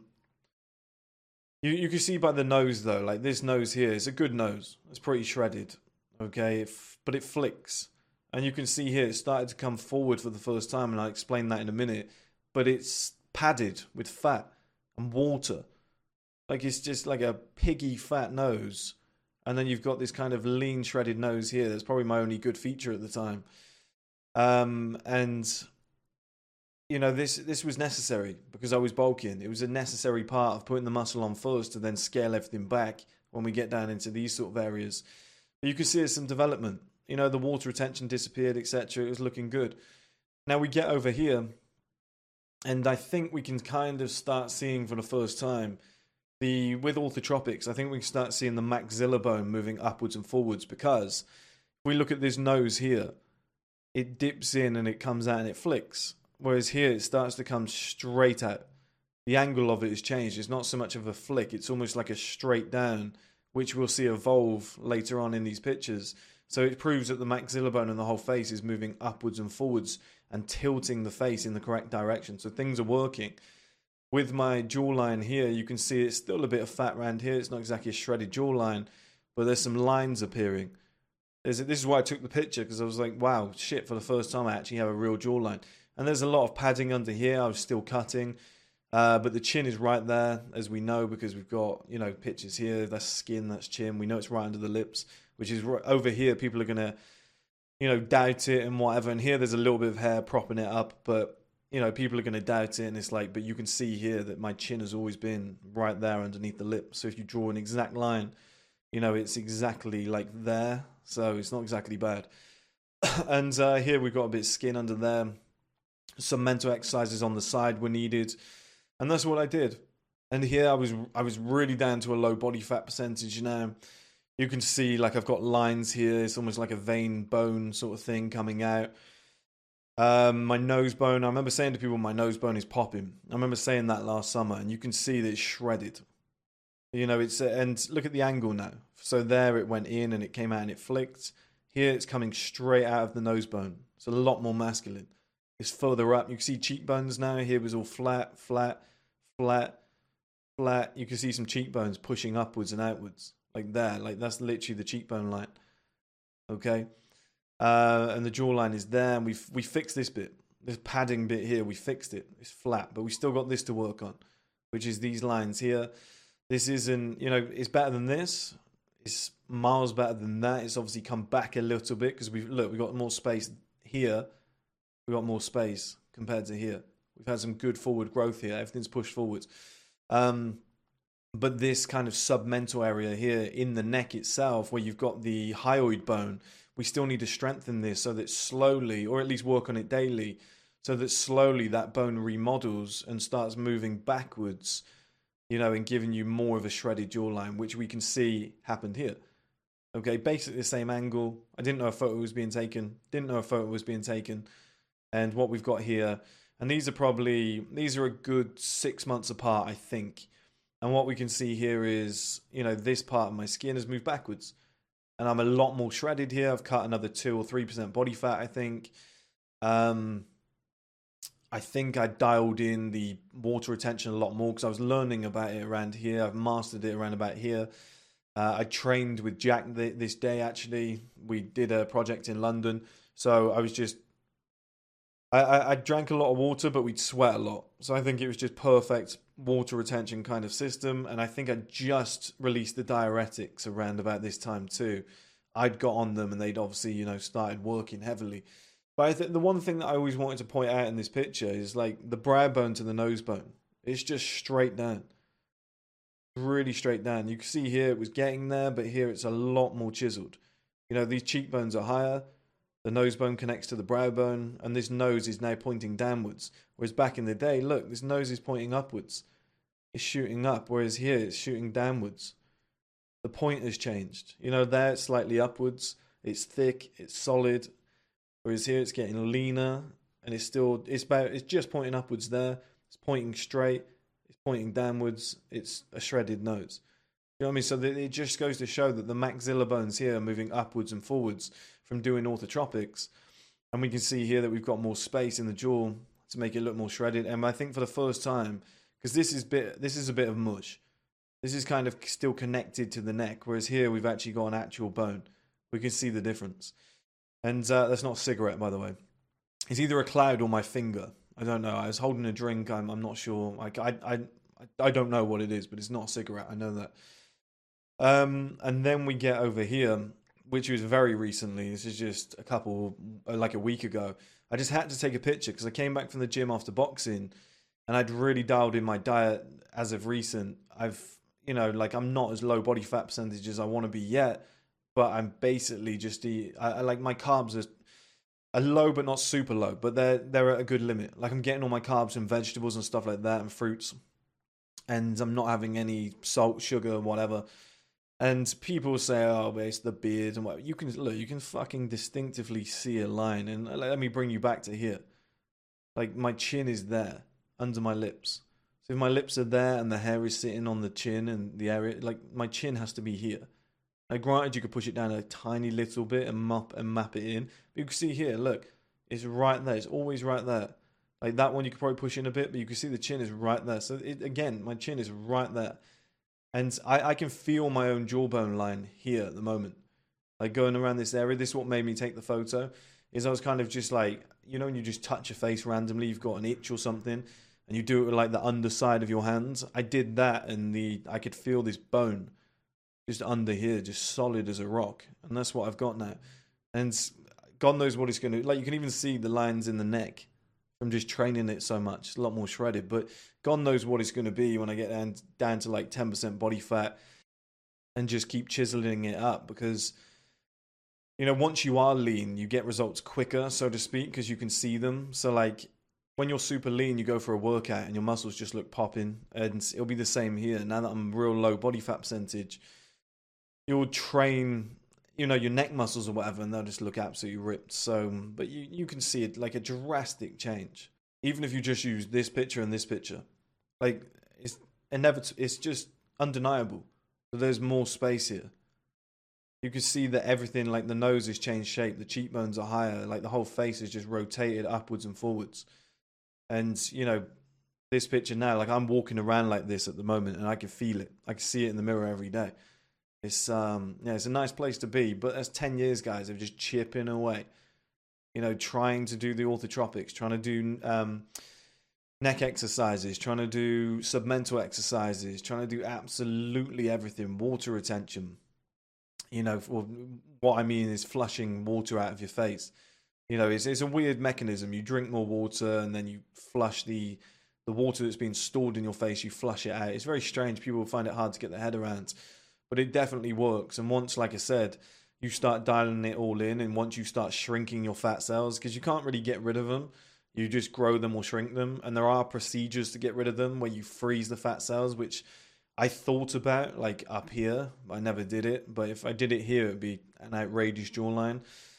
You you can see by the nose though, like this nose here, it's a good nose. It's pretty shredded, okay, it f- but it flicks, and you can see here it started to come forward for the first time, and I'll explain that in a minute. But it's padded with fat and water. Like, it's just like a piggy fat nose. And then you've got this kind of lean, shredded nose here. That's probably my only good feature at the time. Um, and, you know, this this was necessary because I was bulking. It was a necessary part of putting the muscle on first to then scale everything back when we get down into these sort of areas. But you can see there's some development. You know, the water retention disappeared, et cetera. It was looking good. Now we get over here, and I think we can kind of start seeing for the first time The with orthotropics, I think we can start seeing the maxilla bone moving upwards and forwards, because if we look at this nose here, it dips in and it comes out and it flicks. Whereas here it starts to come straight out. The angle of it has changed. It's not so much of a flick. It's almost like a straight down, which we'll see evolve later on in these pictures. So it proves that the maxilla bone and the whole face is moving upwards and forwards and tilting the face in the correct direction. So things are working. With my jawline here, you can see it's still a bit of fat around here. It's not exactly a shredded jawline, but there's some lines appearing. There's, this is why I took the picture, because I was like, wow, shit, for the first time I actually have a real jawline. And there's a lot of padding under here. I was still cutting. Uh, but the chin is right there, as we know, because we've got, you know, pictures here. That's skin, that's chin. We know it's right under the lips, which is right over here. People are going to, you know, doubt it and whatever. And here there's a little bit of hair propping it up, but you know, people are going to doubt it, and it's like, but you can see here that my chin has always been right there underneath the lip. So if you draw an exact line, you know, it's exactly like there. So it's not exactly bad. And uh, here we've got a bit of skin under there. Some mental exercises on the side were needed. And that's what I did. And here I was I was really down to a low body fat percentage now. You can see, like, I've got lines here. It's almost like a vein bone sort of thing coming out. Um, my nose bone, I remember saying to people, my nose bone is popping. I remember saying that last summer, and you can see that it's shredded. You know, it's, and look at the angle now. So there it went in and it came out and it flicked. Here it's coming straight out of the nose bone. It's a lot more masculine. It's further up. You can see cheekbones now. Here was all flat, flat, flat, flat. You can see some cheekbones pushing upwards and outwards. Like that. Like that's literally the cheekbone line. Okay? Uh, and the jawline is there. And we've, we fixed this bit. This padding bit here, we fixed it. It's flat. But we still got this to work on, which is these lines here. This isn't, you know, it's better than this. It's miles better than that. It's obviously come back a little bit because we've, look, we've got more space here. We've got more space compared to here. We've had some good forward growth here. Everything's pushed forwards. Um, but this kind of submental area here in the neck itself, where you've got the hyoid bone, we still need to strengthen this so that slowly, or at least work on it daily, so that slowly that bone remodels and starts moving backwards, you know, and giving you more of a shredded jawline, which we can see happened here. Okay, basically the same angle. I didn't know a photo was being taken. Didn't know a photo was being taken. And what we've got here, and these are probably, these are a good six months apart, I think. And what we can see here is, you know, this part of my skin has moved backwards. And I'm a lot more shredded here. I've cut another two or three percent body fat, I think. Um... I think I dialed in the water retention a lot more because I was learning about it around here. I've mastered it around about here. Uh, I trained with Jack th this day, actually. We did a project in London. So I was just... I, I, I drank a lot of water, but we'd sweat a lot. So I think it was just perfect water retention kind of system. And I think I just released the diuretics around about this time too. I'd got on them and they'd obviously, you know, started working heavily. But I think the one thing that I always wanted to point out in this picture is like the brow bone to the nose bone. It's just straight down. Really straight down. You can see here it was getting there, but here it's a lot more chiseled. You know, these cheekbones are higher. The nose bone connects to the brow bone, and this nose is now pointing downwards. Whereas back in the day, look, this nose is pointing upwards. It's shooting up, whereas here it's shooting downwards. The point has changed. You know, there it's slightly upwards. It's thick. It's solid. Whereas here it's getting leaner, and it's still, it's about, it's just pointing upwards there. It's pointing straight. It's pointing downwards. It's a shredded nose. You know what I mean? So that it just goes to show that the maxilla bones here are moving upwards and forwards from doing orthotropics. And we can see here that we've got more space in the jaw to make it look more shredded. And I think for the first time, because this is bit, this is a bit of mush. This is kind of still connected to the neck, whereas here we've actually got an actual bone. We can see the difference. And uh, that's not a cigarette, by the way. It's either a cloud or my finger. I don't know. I was holding a drink. I'm, I'm not sure. Like I, I, I don't know what it is, but it's not a cigarette. I know that. Um, and then we get over here, which was very recently. This is just a couple, like a week ago. I just had to take a picture because I came back from the gym after boxing, and I'd really dialed in my diet as of recent. I've, you know, like I'm not as low body fat percentage as I want to be yet. But I'm basically just eat. I, I like my carbs are, are low, but not super low. But they're they're at a good limit. Like I'm getting all my carbs and vegetables and stuff like that, and fruits, and I'm not having any salt, sugar, whatever. And people say, "Oh, but it's the beard and what." You can look. You can fucking distinctively see a line. And let me bring you back to here. Like my chin is there under my lips. So if my lips are there and the hair is sitting on the chin and the area, like my chin has to be here. Now, granted, you could push it down a tiny little bit and map and map it in. But you can see here, look, it's right there. It's always right there. Like that one, you could probably push in a bit, but you can see the chin is right there. So it, again, my chin is right there, and I, I can feel my own jawbone line here at the moment. Like going around this area. This is what made me take the photo. Is I was kind of just like, you know, when you just touch your face randomly, you've got an itch or something, and you do it with like the underside of your hands. I did that, and the I could feel this bone. Just under here, just solid as a rock. And that's what I've got now. And God knows what it's going to... Like, you can even see the lines in the neck from just training it so much. It's a lot more shredded. But God knows what it's going to be when I get down, down to, like, ten percent body fat and just keep chiseling it up. Because, you know, once you are lean, you get results quicker, so to speak, because you can see them. So, like, when you're super lean, you go for a workout and your muscles just look popping. And it'll be the same here. Now that I'm real low body fat percentage... You'll train, you know, your neck muscles or whatever, and they'll just look absolutely ripped. So, but you, you can see it like a drastic change. Even if you just use this picture and this picture. Like, it's inevitable. It's just undeniable. There's more space here. You can see that everything, like the nose has changed shape, the cheekbones are higher, like the whole face is just rotated upwards and forwards. And, you know, this picture now, like I'm walking around like this at the moment and I can feel it. I can see it in the mirror every day. It's, um, yeah, it's a nice place to be, but that's ten years, guys, of just chipping away. You know, trying to do the orthotropics, trying to do um, neck exercises, trying to do submental exercises, trying to do absolutely everything, water retention. You know, what I mean is flushing water out of your face. You know, it's, it's a weird mechanism. You drink more water and then you flush the the water that's been stored in your face, you flush it out. It's very strange. People find it hard to get their head around, but it definitely works. And once, like I said, you start dialing it all in, and once you start shrinking your fat cells, because you can't really get rid of them, you just grow them or shrink them. And there are procedures to get rid of them where you freeze the fat cells, which I thought about, like up here. I never did it, but if I did it here, it'd be an outrageous jawline.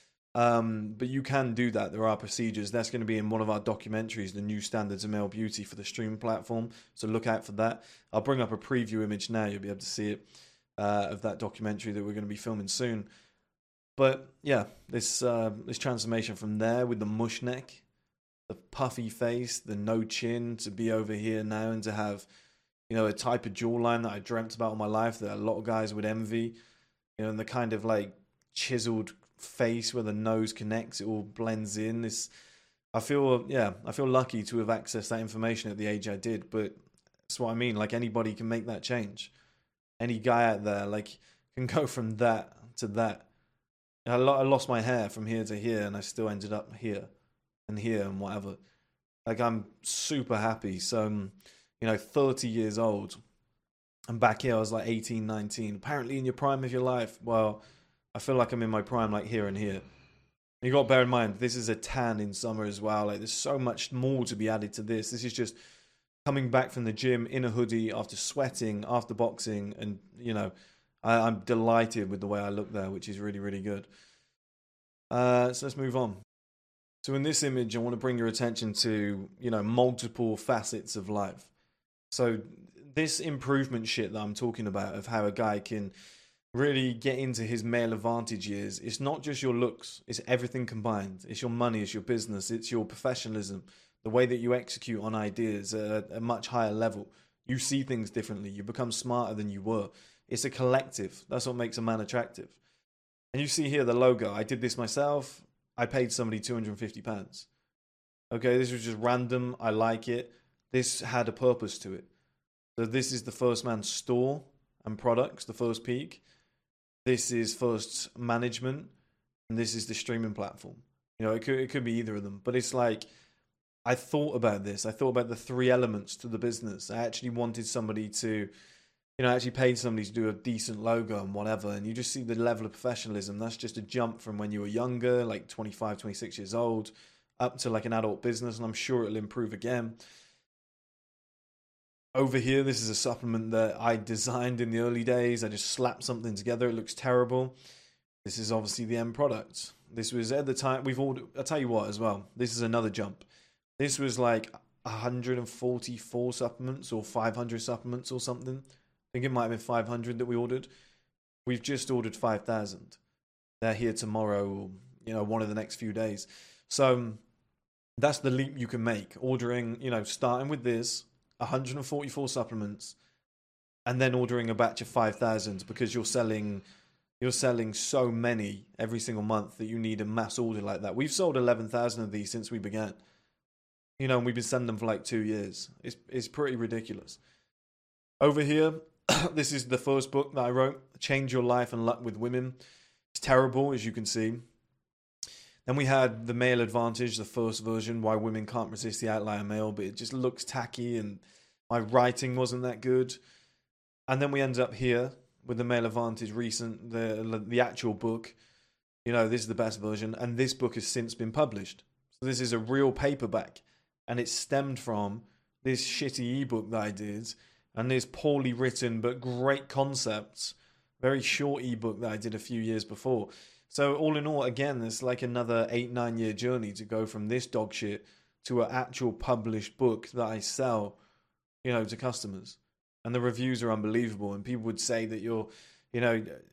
Um, but you can do that. There are procedures. That's going to be in one of our documentaries, The New Standards of Male Beauty, for the stream platform. So look out for that. I'll bring up a preview image now. You'll be able to see it, uh, of that documentary that we're going to be filming soon. But yeah, this uh, this transformation from there with the mush neck, the puffy face, the no chin, to be over here now and to have, you know, a type of jawline that I dreamt about all my life that a lot of guys would envy, you know, and the kind of like chiseled face where the nose connects, it all blends in. This, I feel, yeah, I feel lucky to have accessed that information at the age I did, but that's what I mean. Like anybody can make that change. Any guy out there, like, can go from that to that. I lost my hair from here to here and I still ended up here and here and whatever. Like, I'm super happy. So, um, you know, thirty years old, and back here I was like eighteen, nineteen. Apparently in your prime of your life. Well, I feel like I'm in my prime, like here and here. You got to bear in mind, this is a tan in summer as well. Like, there's so much more to be added to this. This is just coming back from the gym in a hoodie after sweating, after boxing, and, you know, I, I'm delighted with the way I look there, which is really, really good. Uh, so let's move on. So in this image, I want to bring your attention to, you know, multiple facets of life. So this improvement shit that I'm talking about, of how a guy can really get into his male advantage years, it's not just your looks, it's everything combined. It's your money, it's your business, it's your professionalism, the way that you execute on ideas at a much higher level. You see things differently, you become smarter than you were. It's a collective. That's what makes a man attractive. And you see here the logo. I did this myself. I paid somebody two hundred fifty pounds. Okay, this was just random. I like it. This had a purpose to it. So this is the First Man store and products, the First Peak. This is First Management, and this is the streaming platform. You know, it could it could be either of them, but it's like, I thought about this. I thought about the three elements to the business. I actually wanted somebody to, you know, I actually paid somebody to do a decent logo and whatever, and you just see the level of professionalism. That's just a jump from when you were younger, like twenty-five, twenty-six years old, up to like an adult business, and I'm sure it'll improve again. Over here, this is a supplement that I designed in the early days. I just slapped something together. It looks terrible. This is obviously the end product. This was at the time, we've ordered, I'll tell you what as well, this is another jump. This was like one hundred forty-four supplements or five hundred supplements or something. I think it might have been five hundred that we ordered. We've just ordered five thousand. They're here tomorrow or, you know, one of the next few days. So that's the leap you can make. Ordering, you know, starting with this, one hundred forty-four supplements, and then ordering a batch of five thousand because you're selling you're selling so many every single month that you need a mass order like that. We've sold eleven thousand of these since we began. You know, and we've been sending them for like two years. It's it's pretty ridiculous. Over here, this is the first book that I wrote, Change Your Life and Luck with Women. It's terrible, as you can see. Then we had The Male Advantage, the first version, Why Women Can't Resist the Outlier Male, but it just looks tacky and my writing wasn't that good. And then we ended up here with The Male Advantage recent, the the actual book. You know, this is the best version, and this book has since been published. So this is a real paperback, and it stemmed from this shitty ebook that I did, and this poorly written but great concepts, very short ebook that I did a few years before. So all in all, again, it's like another eight, nine year journey to go from this dog shit to an actual published book that I sell, you know, to customers. And the reviews are unbelievable. And people would say that you're, you know,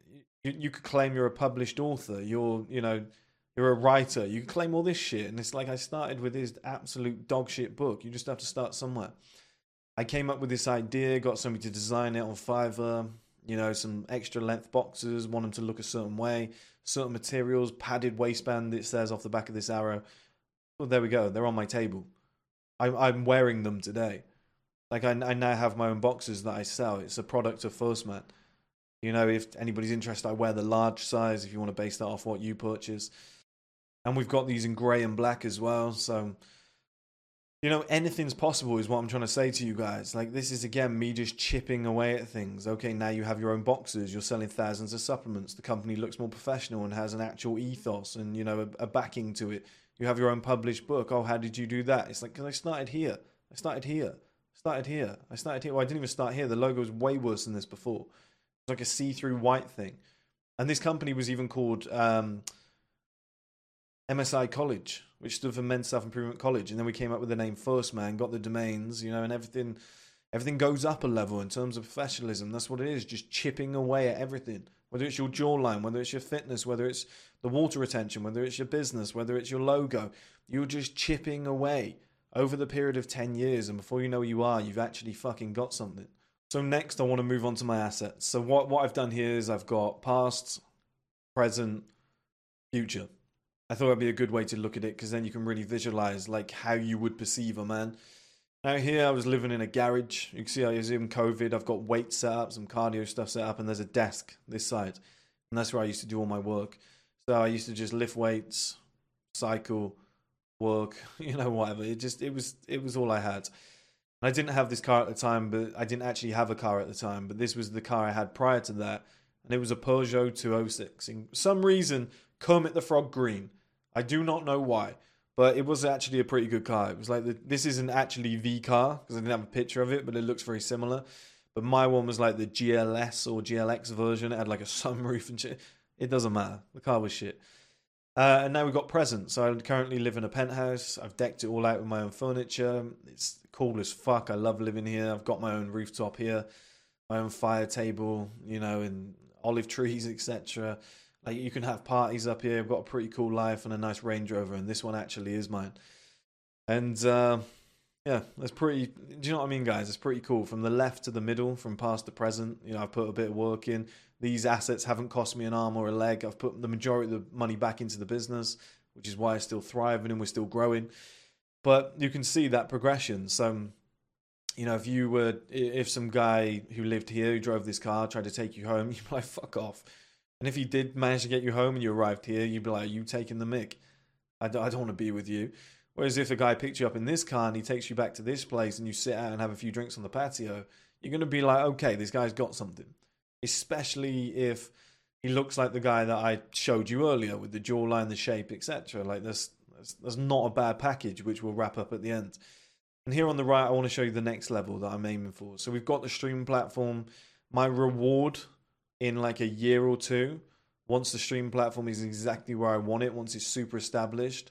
You, you could claim you're a published author. You're, you know, you're a writer. You can claim all this shit. And it's like I started with this absolute dog shit book. You just have to start somewhere. I came up with this idea, got somebody to design it on Fiverr, you know, some extra length boxes, want them to look a certain way, certain materials, padded waistband, it says off the back of this arrow. Well, there we go. They're on my table. I'm, I'm wearing them today. Like, I, I now have my own boxes that I sell. It's a product of First Man. You know, if anybody's interested, I wear the large size if you want to base that off what you purchase. And we've got these in grey and black as well, so... You know, anything's possible is what I'm trying to say to you guys. Like, this is, again, me just chipping away at things. Okay, now you have your own boxes. You're selling thousands of supplements. The company looks more professional and has an actual ethos and, you know, a, a backing to it. You have your own published book. Oh, how did you do that? It's like, because I started here. I started here. I started here. I started here. Well, I didn't even start here. The logo was way worse than this before. It was like a see-through white thing. And this company was even called um, M S I College, which stood for Men's Self-Improvement College. And then we came up with the name First Man, got the domains, you know, and everything everything goes up a level in terms of professionalism. That's what it is, just chipping away at everything. Whether it's your jawline, whether it's your fitness, whether it's the water retention, whether it's your business, whether it's your logo. You're just chipping away over the period of ten years. And before you know who you are, you've actually fucking got something. So next, I want to move on to my assets. So what, what I've done here is I've got past, present, future. I thought it'd be a good way to look at it because then you can really visualize like how you would perceive a man. Now here I was living in a garage. You can see I was in COVID. I've got weights set up, some cardio stuff set up, and there's a desk this side. And that's where I used to do all my work. So I used to just lift weights, cycle, work, you know, whatever. It just, it was, it was all I had. And I didn't have this car at the time, but I didn't actually have a car at the time, but this was the car I had prior to that. And it was a Peugeot two oh six. In some reason, Kermit the Frog green. I do not know why, but it was actually a pretty good car. It was like, the, this isn't actually the car, because I didn't have a picture of it, but it looks very similar. But my one was like the G L S or G L X version. It had like a sunroof and shit. It doesn't matter. The car was shit. Uh, and now we've got present. So I currently live in a penthouse. I've decked it all out with my own furniture. It's cool as fuck. I love living here. I've got my own rooftop here, my own fire table, you know, and olive trees, et cetera. Like, you can have parties up here. I've got a pretty cool life and a nice Range Rover, and this one actually is mine. And uh, yeah, that's pretty. Do you know what I mean, guys? It's pretty cool. From the left to the middle, from past to present. You know, I've put a bit of work in. These assets haven't cost me an arm or a leg. I've put the majority of the money back into the business, which is why it's still thriving and we're still growing. But you can see that progression. So, you know, if you were, if some guy who lived here who drove this car tried to take you home, you'd be like, fuck off. And if he did manage to get you home and you arrived here, you'd be like, you taking the mick. I don't, I don't want to be with you. Whereas if a guy picked you up in this car and he takes you back to this place and you sit out and have a few drinks on the patio, you're going to be like, okay, this guy's got something. Especially if he looks like the guy that I showed you earlier with the jawline, the shape, et cetera. Like, that's, that's, that's not a bad package, which we'll wrap up at the end. And here on the right, I want to show you the next level that I'm aiming for. So we've got the stream platform. My reward in like a year or two, once the stream platform is exactly where I want it, once it's super established,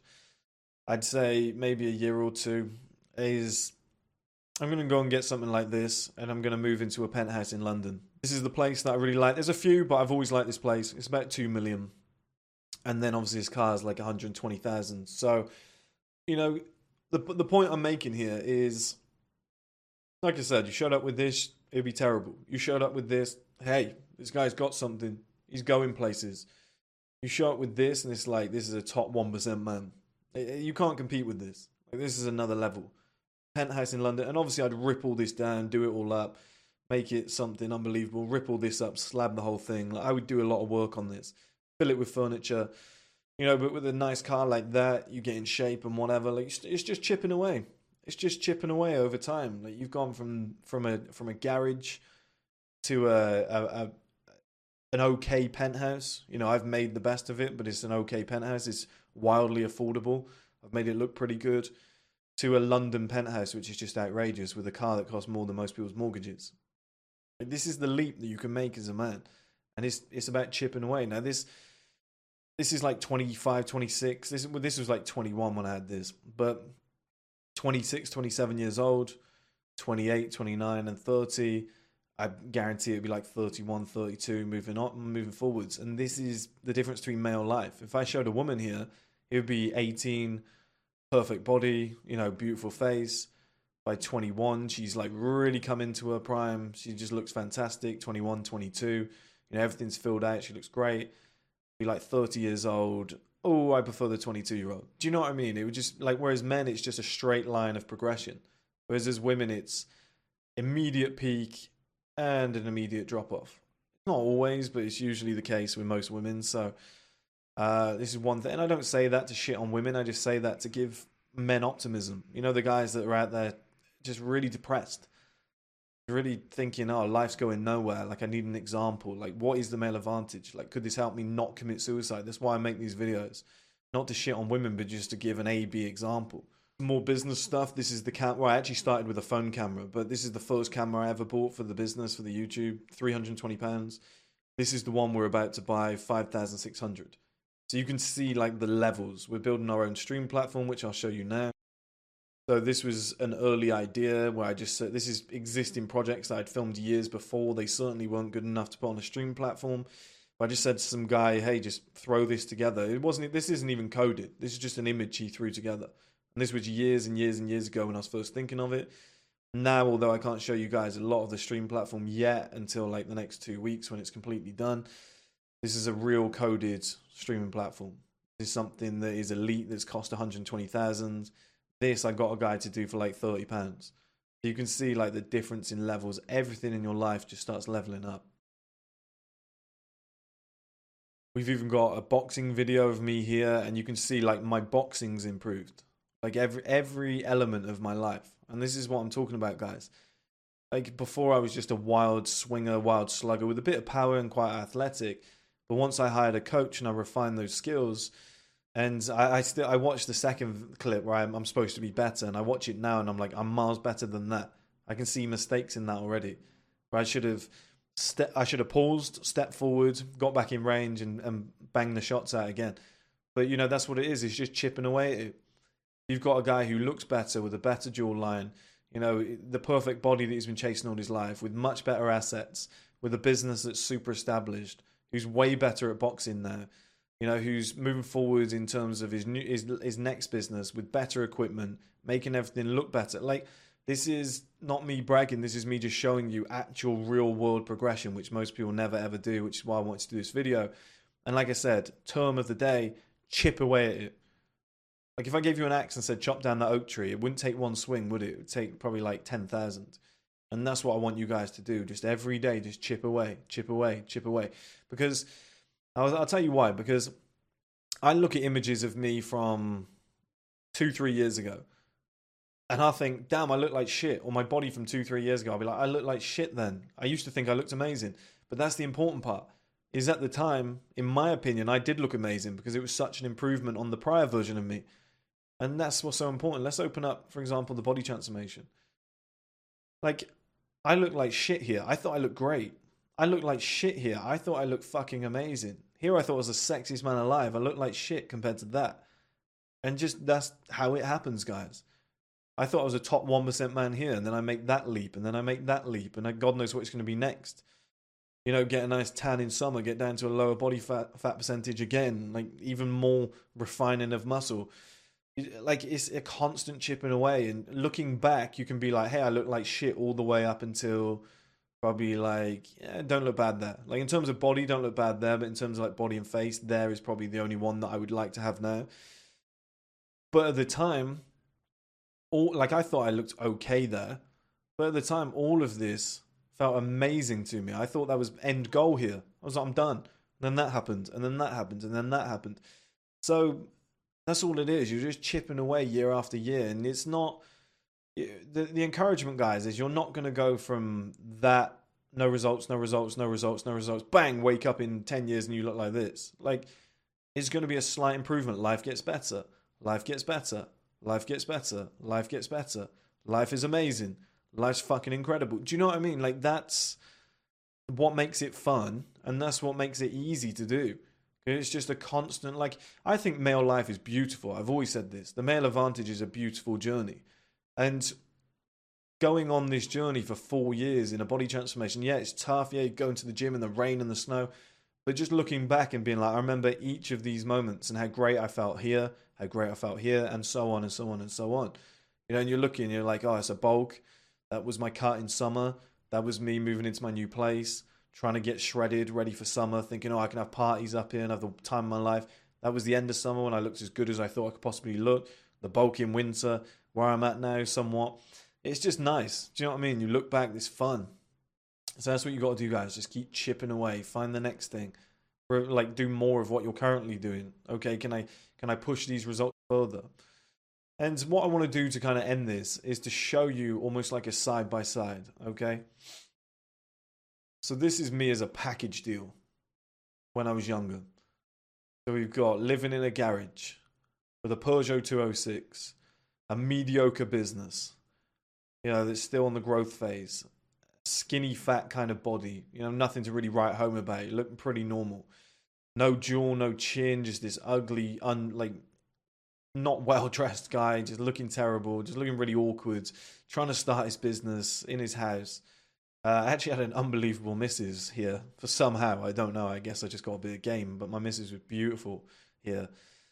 I'd say maybe a year or two, is I'm going to go and get something like this, and I'm going to move into a penthouse in London. This is the place that I really like. There's a few, but I've always liked this place. It's about two million. And then obviously this car is like one hundred twenty thousand. So, you know, the the point I'm making here is, like I said, you showed up with this, it'd be terrible. You showed up with this, hey, this guy's got something. He's going places. You show up with this, and it's like, this is a top one percent man. You can't compete with this. Like, this is another level. Penthouse in London. And obviously I'd rip all this down, do it all up, make it something unbelievable, rip all this up, slab the whole thing. Like, I would do a lot of work on this. Fill it with furniture. You know, but with a nice car like that, you get in shape and whatever. Like, it's just chipping away. It's just chipping away over time. Like, you've gone from from a from a garage to a, a, a an okay penthouse. You know, I've made the best of it, but it's an okay penthouse. It's wildly affordable. I've made it look pretty good. To a London penthouse, which is just outrageous, with a car that costs more than most people's mortgages. Like, this is the leap that you can make as a man. And it's it's about chipping away. Now, this this is like twenty-five, twenty-six. This, this was like twenty-one when I had this. But twenty-six, twenty-seven years old, twenty-eight, twenty-nine, and thirty, I guarantee it'd be like thirty-one, thirty-two moving on, moving forwards. And this is the difference between male life. If I showed a woman here, it would be eighteen, perfect body, you know, beautiful face. By twenty-one, she's like really come into her prime. She just looks fantastic. twenty-one, twenty-two, you know, everything's filled out. She looks great. Be like thirty years old. Oh, I prefer the twenty-two year old. Do you know what I mean? It would just like, whereas men, it's just a straight line of progression. Whereas as women, it's immediate peak and an immediate drop off. Not always, but it's usually the case with most women. So uh, this is one thing. And I don't say that to shit on women. I just say that to give men optimism. You know, the guys that are out there just really depressed, really thinking, oh, life's going nowhere. Like, I need an example. Like, what is the male advantage? Like, could this help me not commit suicide? That's why I make these videos. Not to shit on women, but just to give an A B example. More business stuff. This is the cam. Well, I actually started with a phone camera, but this is the first camera I ever bought for the business, for the YouTube. three hundred twenty pounds. This is the one we're about to buy, five thousand six hundred. So you can see like the levels. We're building our own stream platform, which I'll show you now. So this was an early idea where I just said, this is existing projects that I'd filmed years before. They certainly weren't good enough to put on a stream platform. But I just said to some guy, hey, just throw this together. It wasn't, this isn't even coded. This is just an image he threw together. And this was years and years and years ago when I was first thinking of it. Now, although I can't show you guys a lot of the stream platform yet until like the next two weeks when it's completely done, this is a real coded streaming platform. This is something that is elite, that's cost one hundred twenty thousand dollars. This I got a guy to do for like thirty pounds. You can see like the difference in levels. Everything in your life just starts leveling up. We've even got a boxing video of me here, and you can see like my boxing's improved. Like every every element of my life. And this is what I'm talking about, guys. Like before I was just a wild swinger, wild slugger with a bit of power and quite athletic. But once I hired a coach and I refined those skills, and I, I still I watched the second clip where I'm, I'm supposed to be better, and I watch it now and I'm like, I'm miles better than that. I can see mistakes in that already. Where I should have ste- I should have paused, stepped forward, got back in range, and, and banged the shots out again. But you know, that's what it is. It's just chipping away at it. You've got a guy who looks better with a better jawline, you know, the perfect body that he's been chasing all his life, with much better assets, with a business that's super established, who's way better at boxing now, you know, who's moving forward in terms of his new, his, his next business with better equipment, making everything look better. Like, this is not me bragging. This is me just showing you actual real world progression, which most people never ever do, which is why I wanted to do this video. And like I said, term of the day, chip away at it. Like if I gave you an axe and said chop down that oak tree, it wouldn't take one swing, would it? It would take probably like ten thousand. And that's what I want you guys to do. Just every day, just chip away, chip away, chip away. Because I'll, I'll tell you why. Because I look at images of me from two, three years ago. And I think, damn, I look like shit. Or my body from two, three years ago, I'll be like, I look like shit then. I used to think I looked amazing. But that's the important part. Is at the time, in my opinion, I did look amazing because it was such an improvement on the prior version of me. And that's what's so important. Let's open up, for example, the body transformation. Like, I look like shit here. I thought I looked great. I look like shit here. I thought I looked fucking amazing. Here I thought I was the sexiest man alive. I look like shit compared to that. And just, that's how it happens, guys. I thought I was a top one percent man here, and then I make that leap, and then I make that leap, and God knows what it's going to be next. You know, get a nice tan in summer, get down to a lower body fat, fat percentage again, like even more refining of muscle. Like, it's a constant chipping away. And looking back, you can be like, hey, I look like shit all the way up until probably like, yeah, don't look bad there. Like in terms of body, don't look bad there. But in terms of like body and face, there is probably the only one that I would like to have now. But at the time, all like I thought I looked okay there. But at the time, all of this felt amazing to me. I thought that was end goal here. I was like, I'm done. And then that happened. And then that happened. And then that happened. So that's all it is. You're just chipping away year after year. And it's not... The, the encouragement, guys, is you're not going to go from that, no results, no results, no results, no results, bang, wake up in ten years and you look like this. Like, it's going to be a slight improvement. Life gets better. Life gets better. Life gets better. Life gets better. Life is amazing. Life's fucking incredible. Do you know what I mean? Like, that's what makes it fun, and that's what makes it easy to do. It's just a constant, like, I think male life is beautiful. I've always said this. The male advantage is a beautiful journey. And going on this journey for four years in a body transformation. Yeah, it's tough. Yeah, going to the gym in the rain and the snow. But just looking back and being like, I remember each of these moments and how great I felt here, how great I felt here, and so on and so on and so on. You know, and you're looking, you're like, oh, it's a bulk. That was my cut in summer. That was me moving into my new place, trying to get shredded, ready for summer, thinking, oh, I can have parties up here and have the time of my life. That was the end of summer when I looked as good as I thought I could possibly look. The bulk in winter, where I'm at now somewhat. It's just nice. Do you know what I mean? You look back, it's fun. So that's what you got to do, guys. Just keep chipping away. Find the next thing. Or like do more of what you're currently doing. Okay, can I can I push these results further? And what I want to do to kind of end this is to show you almost like a side by side. Okay. So this is me as a package deal when I was younger. So we've got living in a garage with a Peugeot two oh six, a mediocre business, you know, that's still on the growth phase, skinny, fat kind of body, you know, nothing to really write home about, looking pretty normal. No jaw, no chin, just this ugly, un like, not well-dressed guy, just looking terrible, just looking really awkward, trying to start his business in his house. Uh, I actually had an unbelievable missus here for somehow, I don't know, I guess I just got a bit of game, but my missus was beautiful here.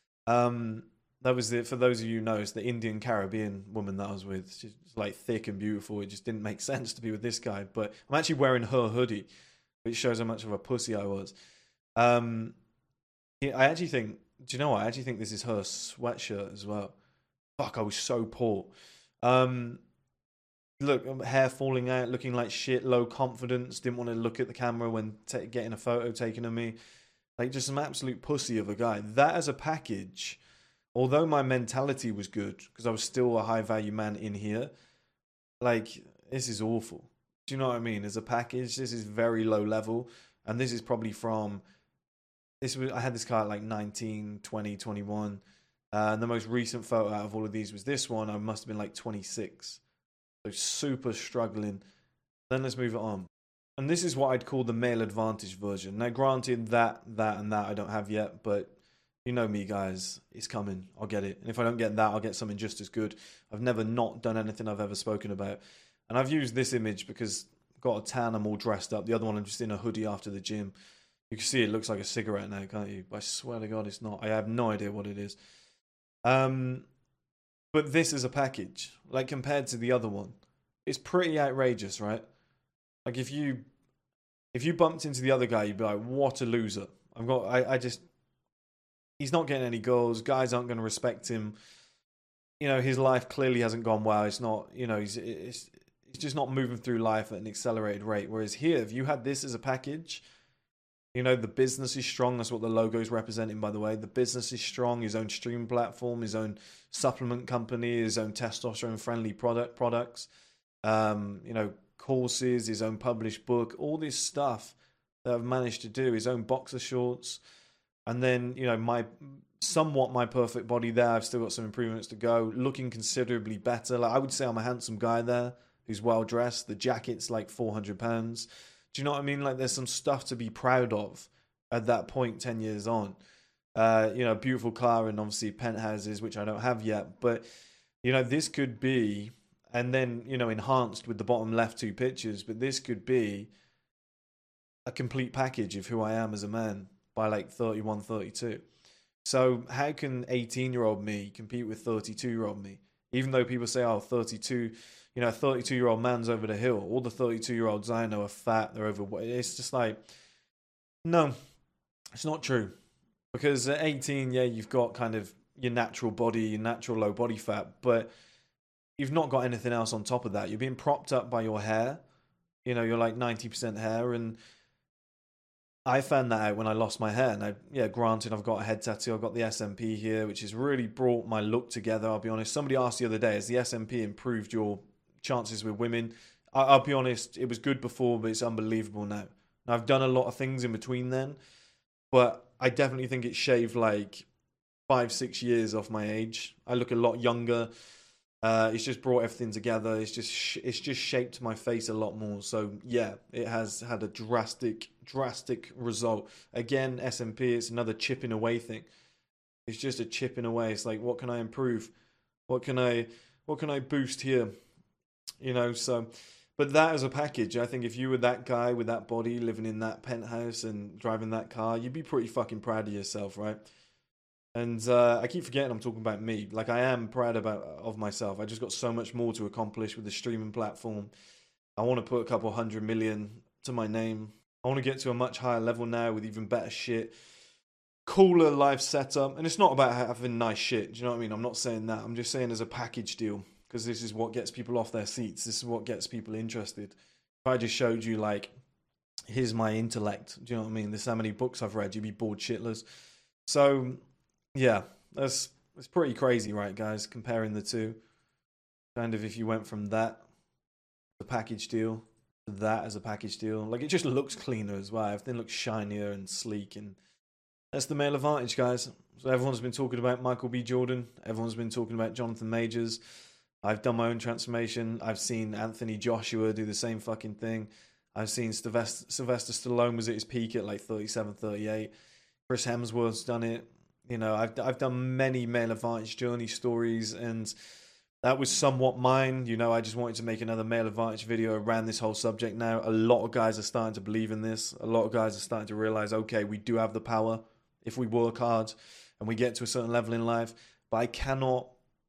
Um, that was it, for those of you who know, it's the Indian Caribbean woman that I was with. She's like thick and beautiful. It just didn't make sense to be with this guy, but I'm actually wearing her hoodie, which shows how much of a pussy I was. Um, yeah, I actually think, do you know what? I actually think this is her sweatshirt as well. Fuck, I was so poor. Um, look, hair falling out, looking like shit, low confidence, didn't want to look at the camera when t getting a photo taken of me. Like, just some absolute pussy of a guy. That as a package, although my mentality was good, because I was still a high-value man in here, like, this is awful. Do you know what I mean? As a package, this is very low level, and this is probably from... This was, I had this car at like nineteen, twenty, twenty-one. Uh, and the most recent photo out of all of these was this one. I must have been like twenty-six. So super struggling. Then let's move it on. And this is what I'd call the male advantage version. Now, granted, that, that, and that I don't have yet. But you know me, guys. It's coming. I'll get it. And if I don't get that, I'll get something just as good. I've never not done anything I've ever spoken about. And I've used this image because I've got a tan, I'm all dressed up. The other one, I'm just in a hoodie after the gym. You can see it looks like a cigarette now, can't you? But I swear to God, it's not. I have no idea what it is. Um, but this is a package. Like, compared to the other one, it's pretty outrageous, right? Like, if you if you bumped into the other guy, you'd be like, what a loser. I've got, I, I just, he's not getting any goals. Guys aren't going to respect him. You know, his life clearly hasn't gone well. It's not, you know, he's, it's, he's just not moving through life at an accelerated rate. Whereas here, if you had this as a package... You know, the business is strong. That's what the logo is representing, by the way. The business is strong. His own stream platform, his own supplement company, his own testosterone-friendly product products, um, you know, courses, his own published book, all this stuff that I've managed to do, his own boxer shorts. And then, you know, my somewhat my perfect body there. I've still got some improvements to go. Looking considerably better. Like, I would say I'm a handsome guy there who's well-dressed. The jacket's like four hundred pounds. Do you know what I mean? Like, there's some stuff to be proud of at that point ten years on. Uh, you know, beautiful car and obviously penthouses, which I don't have yet. But, you know, this could be, and then, you know, enhanced with the bottom left two pictures, but this could be a complete package of who I am as a man by like thirty-one, thirty-two. So how can eighteen-year-old me compete with thirty-two-year-old me? Even though people say, oh, thirty-two... You know, a thirty-two-year-old man's over the hill. All the thirty-two-year-olds I know are fat. They're overweight. It's just like, no, it's not true. Because at eighteen, yeah, you've got kind of your natural body, your natural low body fat, but you've not got anything else on top of that. You're being propped up by your hair. You know, you're like ninety percent hair. And I found that out when I lost my hair. Now, yeah, granted, I've got a head tattoo. I've got the S M P here, which has really brought my look together, I'll be honest. Somebody asked the other day, has the S M P improved your chances with women? I'll be honest, it was good before, but it's unbelievable now. Now, I've done a lot of things in between then, but I definitely think it shaved like five, six years off my age. I look a lot younger. Uh, it's just brought everything together. It's just sh it's just shaped my face a lot more. So yeah, it has had a drastic, drastic result. Again, S M P, it's another chipping away thing. It's just a chipping away. It's like, what can I improve? What can I, what can I boost here? You know, so, but that as a package, I think if you were that guy with that body living in that penthouse and driving that car, you'd be pretty fucking proud of yourself, right? And uh, I keep forgetting I'm talking about me. Like, I am proud about of myself. I just got so much more to accomplish with the streaming platform. I want to put a couple hundred million to my name. I want to get to a much higher level now with even better shit. Cooler life setup. And it's not about having nice shit. Do you know what I mean? I'm not saying that. I'm just saying as a package deal. Because this is what gets people off their seats. This is what gets people interested. If I just showed you, like, here's my intellect. Do you know what I mean? This is how many books I've read. You'd be bored shitless. So... yeah, that's it's pretty crazy, right, guys? Comparing the two, kind of if you went from that, the package deal, to that as a package deal, like it just looks cleaner as well. Everything looks shinier and sleek, and that's the male advantage, guys. So everyone's been talking about Michael B. Jordan. Everyone's been talking about Jonathan Majors. I've done my own transformation. I've seen Anthony Joshua do the same fucking thing. I've seen Sylvester, Sylvester Stallone was at his peak at like thirty-seven, thirty-eight. Chris Hemsworth's done it. You know, I've I've done many male advantage journey stories, and that was somewhat mine. You know, I just wanted to make another male advantage video around this whole subject now. A lot of guys are starting to believe in this. A lot of guys are starting to realize, okay, we do have the power if we work hard and we get to a certain level in life. But I cannot,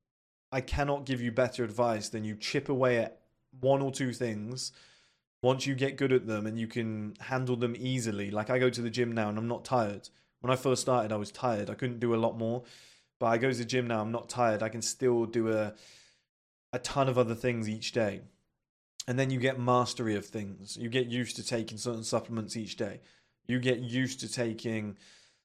I cannot give you better advice than you chip away at one or two things. Once you get good at them and you can handle them easily, like I go to the gym now and I'm not tired. When I first started, I was tired. I couldn't do a lot more. But I go to the gym now, I'm not tired. I can still do a a ton of other things each day. And then you get mastery of things. You get used to taking certain supplements each day. You get used to taking,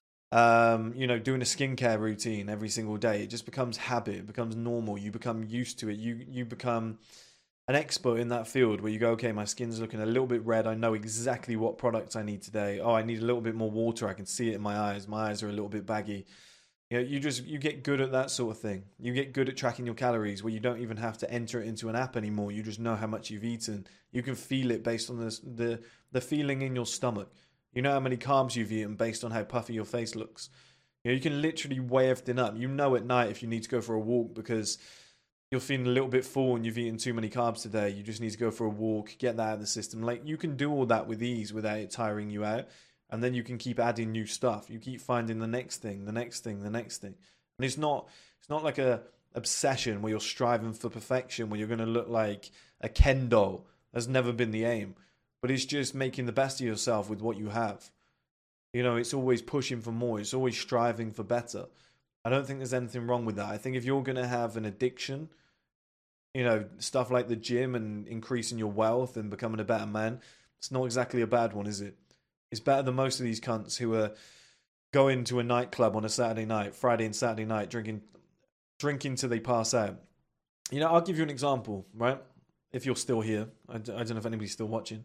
um, you know, doing a skincare routine every single day. It just becomes habit. It becomes normal. You become used to it. You you become an expert in that field where you go, okay, my skin's looking a little bit red. I know exactly what products I need today. Oh, I need a little bit more water. I can see it in my eyes. My eyes are a little bit baggy. You know, you just, you get good at that sort of thing. You get good at tracking your calories where you don't even have to enter it into an app anymore. You just know how much you've eaten. You can feel it based on the, the, the feeling in your stomach. You know how many carbs you've eaten based on how puffy your face looks. You know, you can literally weigh everything up. You know at night if you need to go for a walk because you're feeling a little bit full and you've eaten too many carbs today. You just need to go for a walk, get that out of the system. Like, you can do all that with ease without it tiring you out. And then you can keep adding new stuff. You keep finding the next thing, the next thing, the next thing. And it's not it's not like a obsession where you're striving for perfection, where you're going to look like a Ken doll. That's never been the aim. But it's just making the best of yourself with what you have. You know, it's always pushing for more. It's always striving for better. I don't think there's anything wrong with that. I think if you're going to have an addiction, you know, stuff like the gym and increasing your wealth and becoming a better man, it's not exactly a bad one, is it? It's better than most of these cunts who are going to a nightclub on a Saturday night, Friday and Saturday night, drinking drinking till they pass out. You know, I'll give you an example, right? If you're still here. I don't know if anybody's still watching.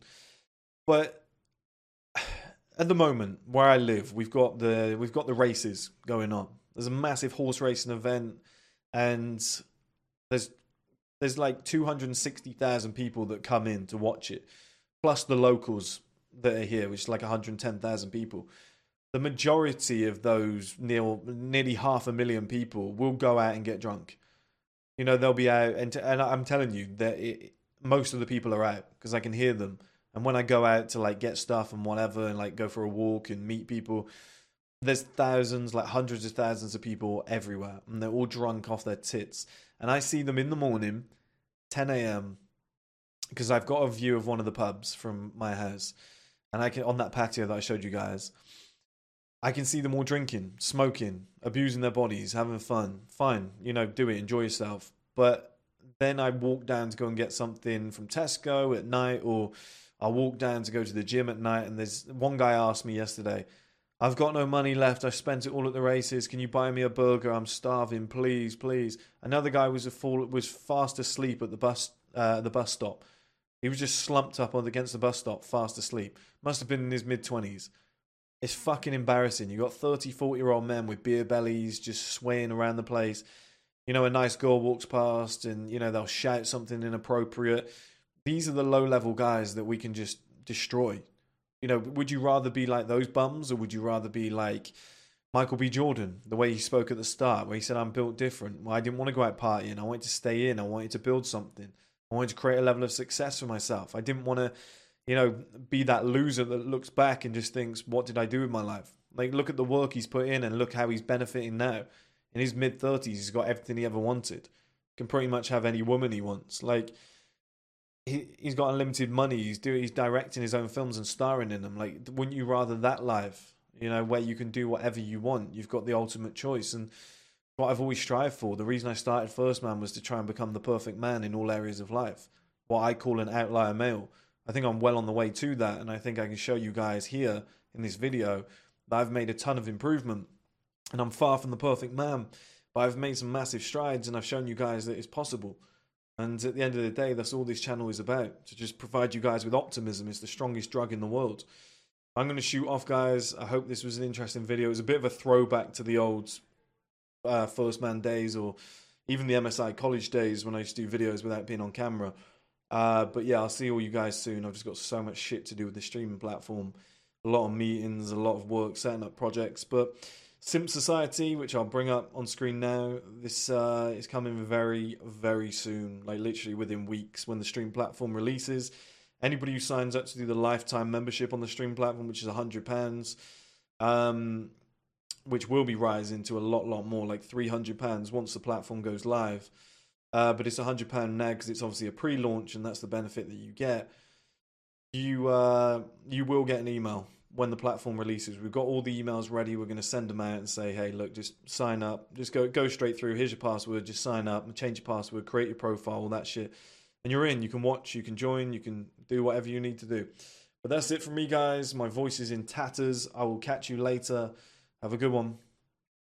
But at the moment, where I live, we've got the we've got the races going on. There's a massive horse racing event, and there's there's like two hundred sixty thousand people that come in to watch it, plus the locals that are here, which is like one hundred ten thousand people. The majority of those, near, nearly half a million people, will go out and get drunk. You know, they'll be out, and, t- and I'm telling you that it, most of the people are out because I can hear them. And when I go out to like get stuff and whatever, and like go for a walk and meet people, there's thousands, like hundreds of thousands of people everywhere, and they're all drunk off their tits. And I see them in the morning, ten a.m., because I've got a view of one of the pubs from my house. And I can, on that patio that I showed you guys, I can see them all drinking, smoking, abusing their bodies, having fun. Fine, you know, do it, enjoy yourself. But then I walk down to go and get something from Tesco at night, or I'll walk down to go to the gym at night. And there's one guy asked me yesterday, I've got no money left. I spent it all at the races. Can you buy me a burger? I'm starving. Please, please. Another guy was a fall, was fast asleep at the bus, uh, the bus stop. He was just slumped up against the bus stop, fast asleep. Must have been in his mid-twenties. It's fucking embarrassing. You got thirty, forty-year-old men with beer bellies just swaying around the place. You know, a nice girl walks past and, you know, they'll shout something inappropriate. These are the low-level guys that we can just destroy. You know, would you rather be like those bums, or would you rather be like Michael B. Jordan, the way he spoke at the start, where he said, I'm built different. Well, I didn't want to go out partying. I wanted to stay in. I wanted to build something. I wanted to create a level of success for myself. I didn't want to, you know, be that loser that looks back and just thinks, what did I do with my life? Like, look at the work he's put in and look how he's benefiting now. In his mid-thirties, he's got everything he ever wanted. Can pretty much have any woman he wants. Like, he, he's got unlimited money. He's doing, he's directing his own films and starring in them. Like, wouldn't you rather that life, you know, where you can do whatever you want? You've got the ultimate choice. And what I've always strived for, the reason I started First Man was to try and become the perfect man in all areas of life. What I call an outlier male. I think I'm well on the way to that. And I think I can show you guys here in this video that I've made a ton of improvement. And I'm far from the perfect man. But I've made some massive strides and I've shown you guys that it's possible. And at the end of the day, that's all this channel is about. To just provide you guys with optimism. It's the strongest drug in the world. I'm going to shoot off, guys. I hope this was an interesting video. It was a bit of a throwback to the old uh, First Man days, or even the M S I college days when I used to do videos without being on camera. Uh, but yeah, I'll see all you guys soon. I've just got so much shit to do with the streaming platform. A lot of meetings, a lot of work, setting up projects. But Simp Society, which I'll bring up on screen now, this uh, is coming very, very soon. Like literally within weeks when the stream platform releases. Anybody who signs up to do the lifetime membership on the stream platform, which is one hundred pounds, um, which will be rising to a lot, lot more, like three hundred pounds once the platform goes live. Uh, but it's one hundred pounds now because it's obviously a pre-launch, and that's the benefit that you get. You uh, you will get an email when the platform releases. We've got all the emails ready. We're going to send them out and say, hey, look, just sign up. Just go go straight through. Here's your password. Just sign up and change your password, create your profile, all that shit. And you're in. You can watch, you can join, you can do whatever you need to do. But that's it from me, guys. My voice is in tatters. I will catch you later. Have a good one.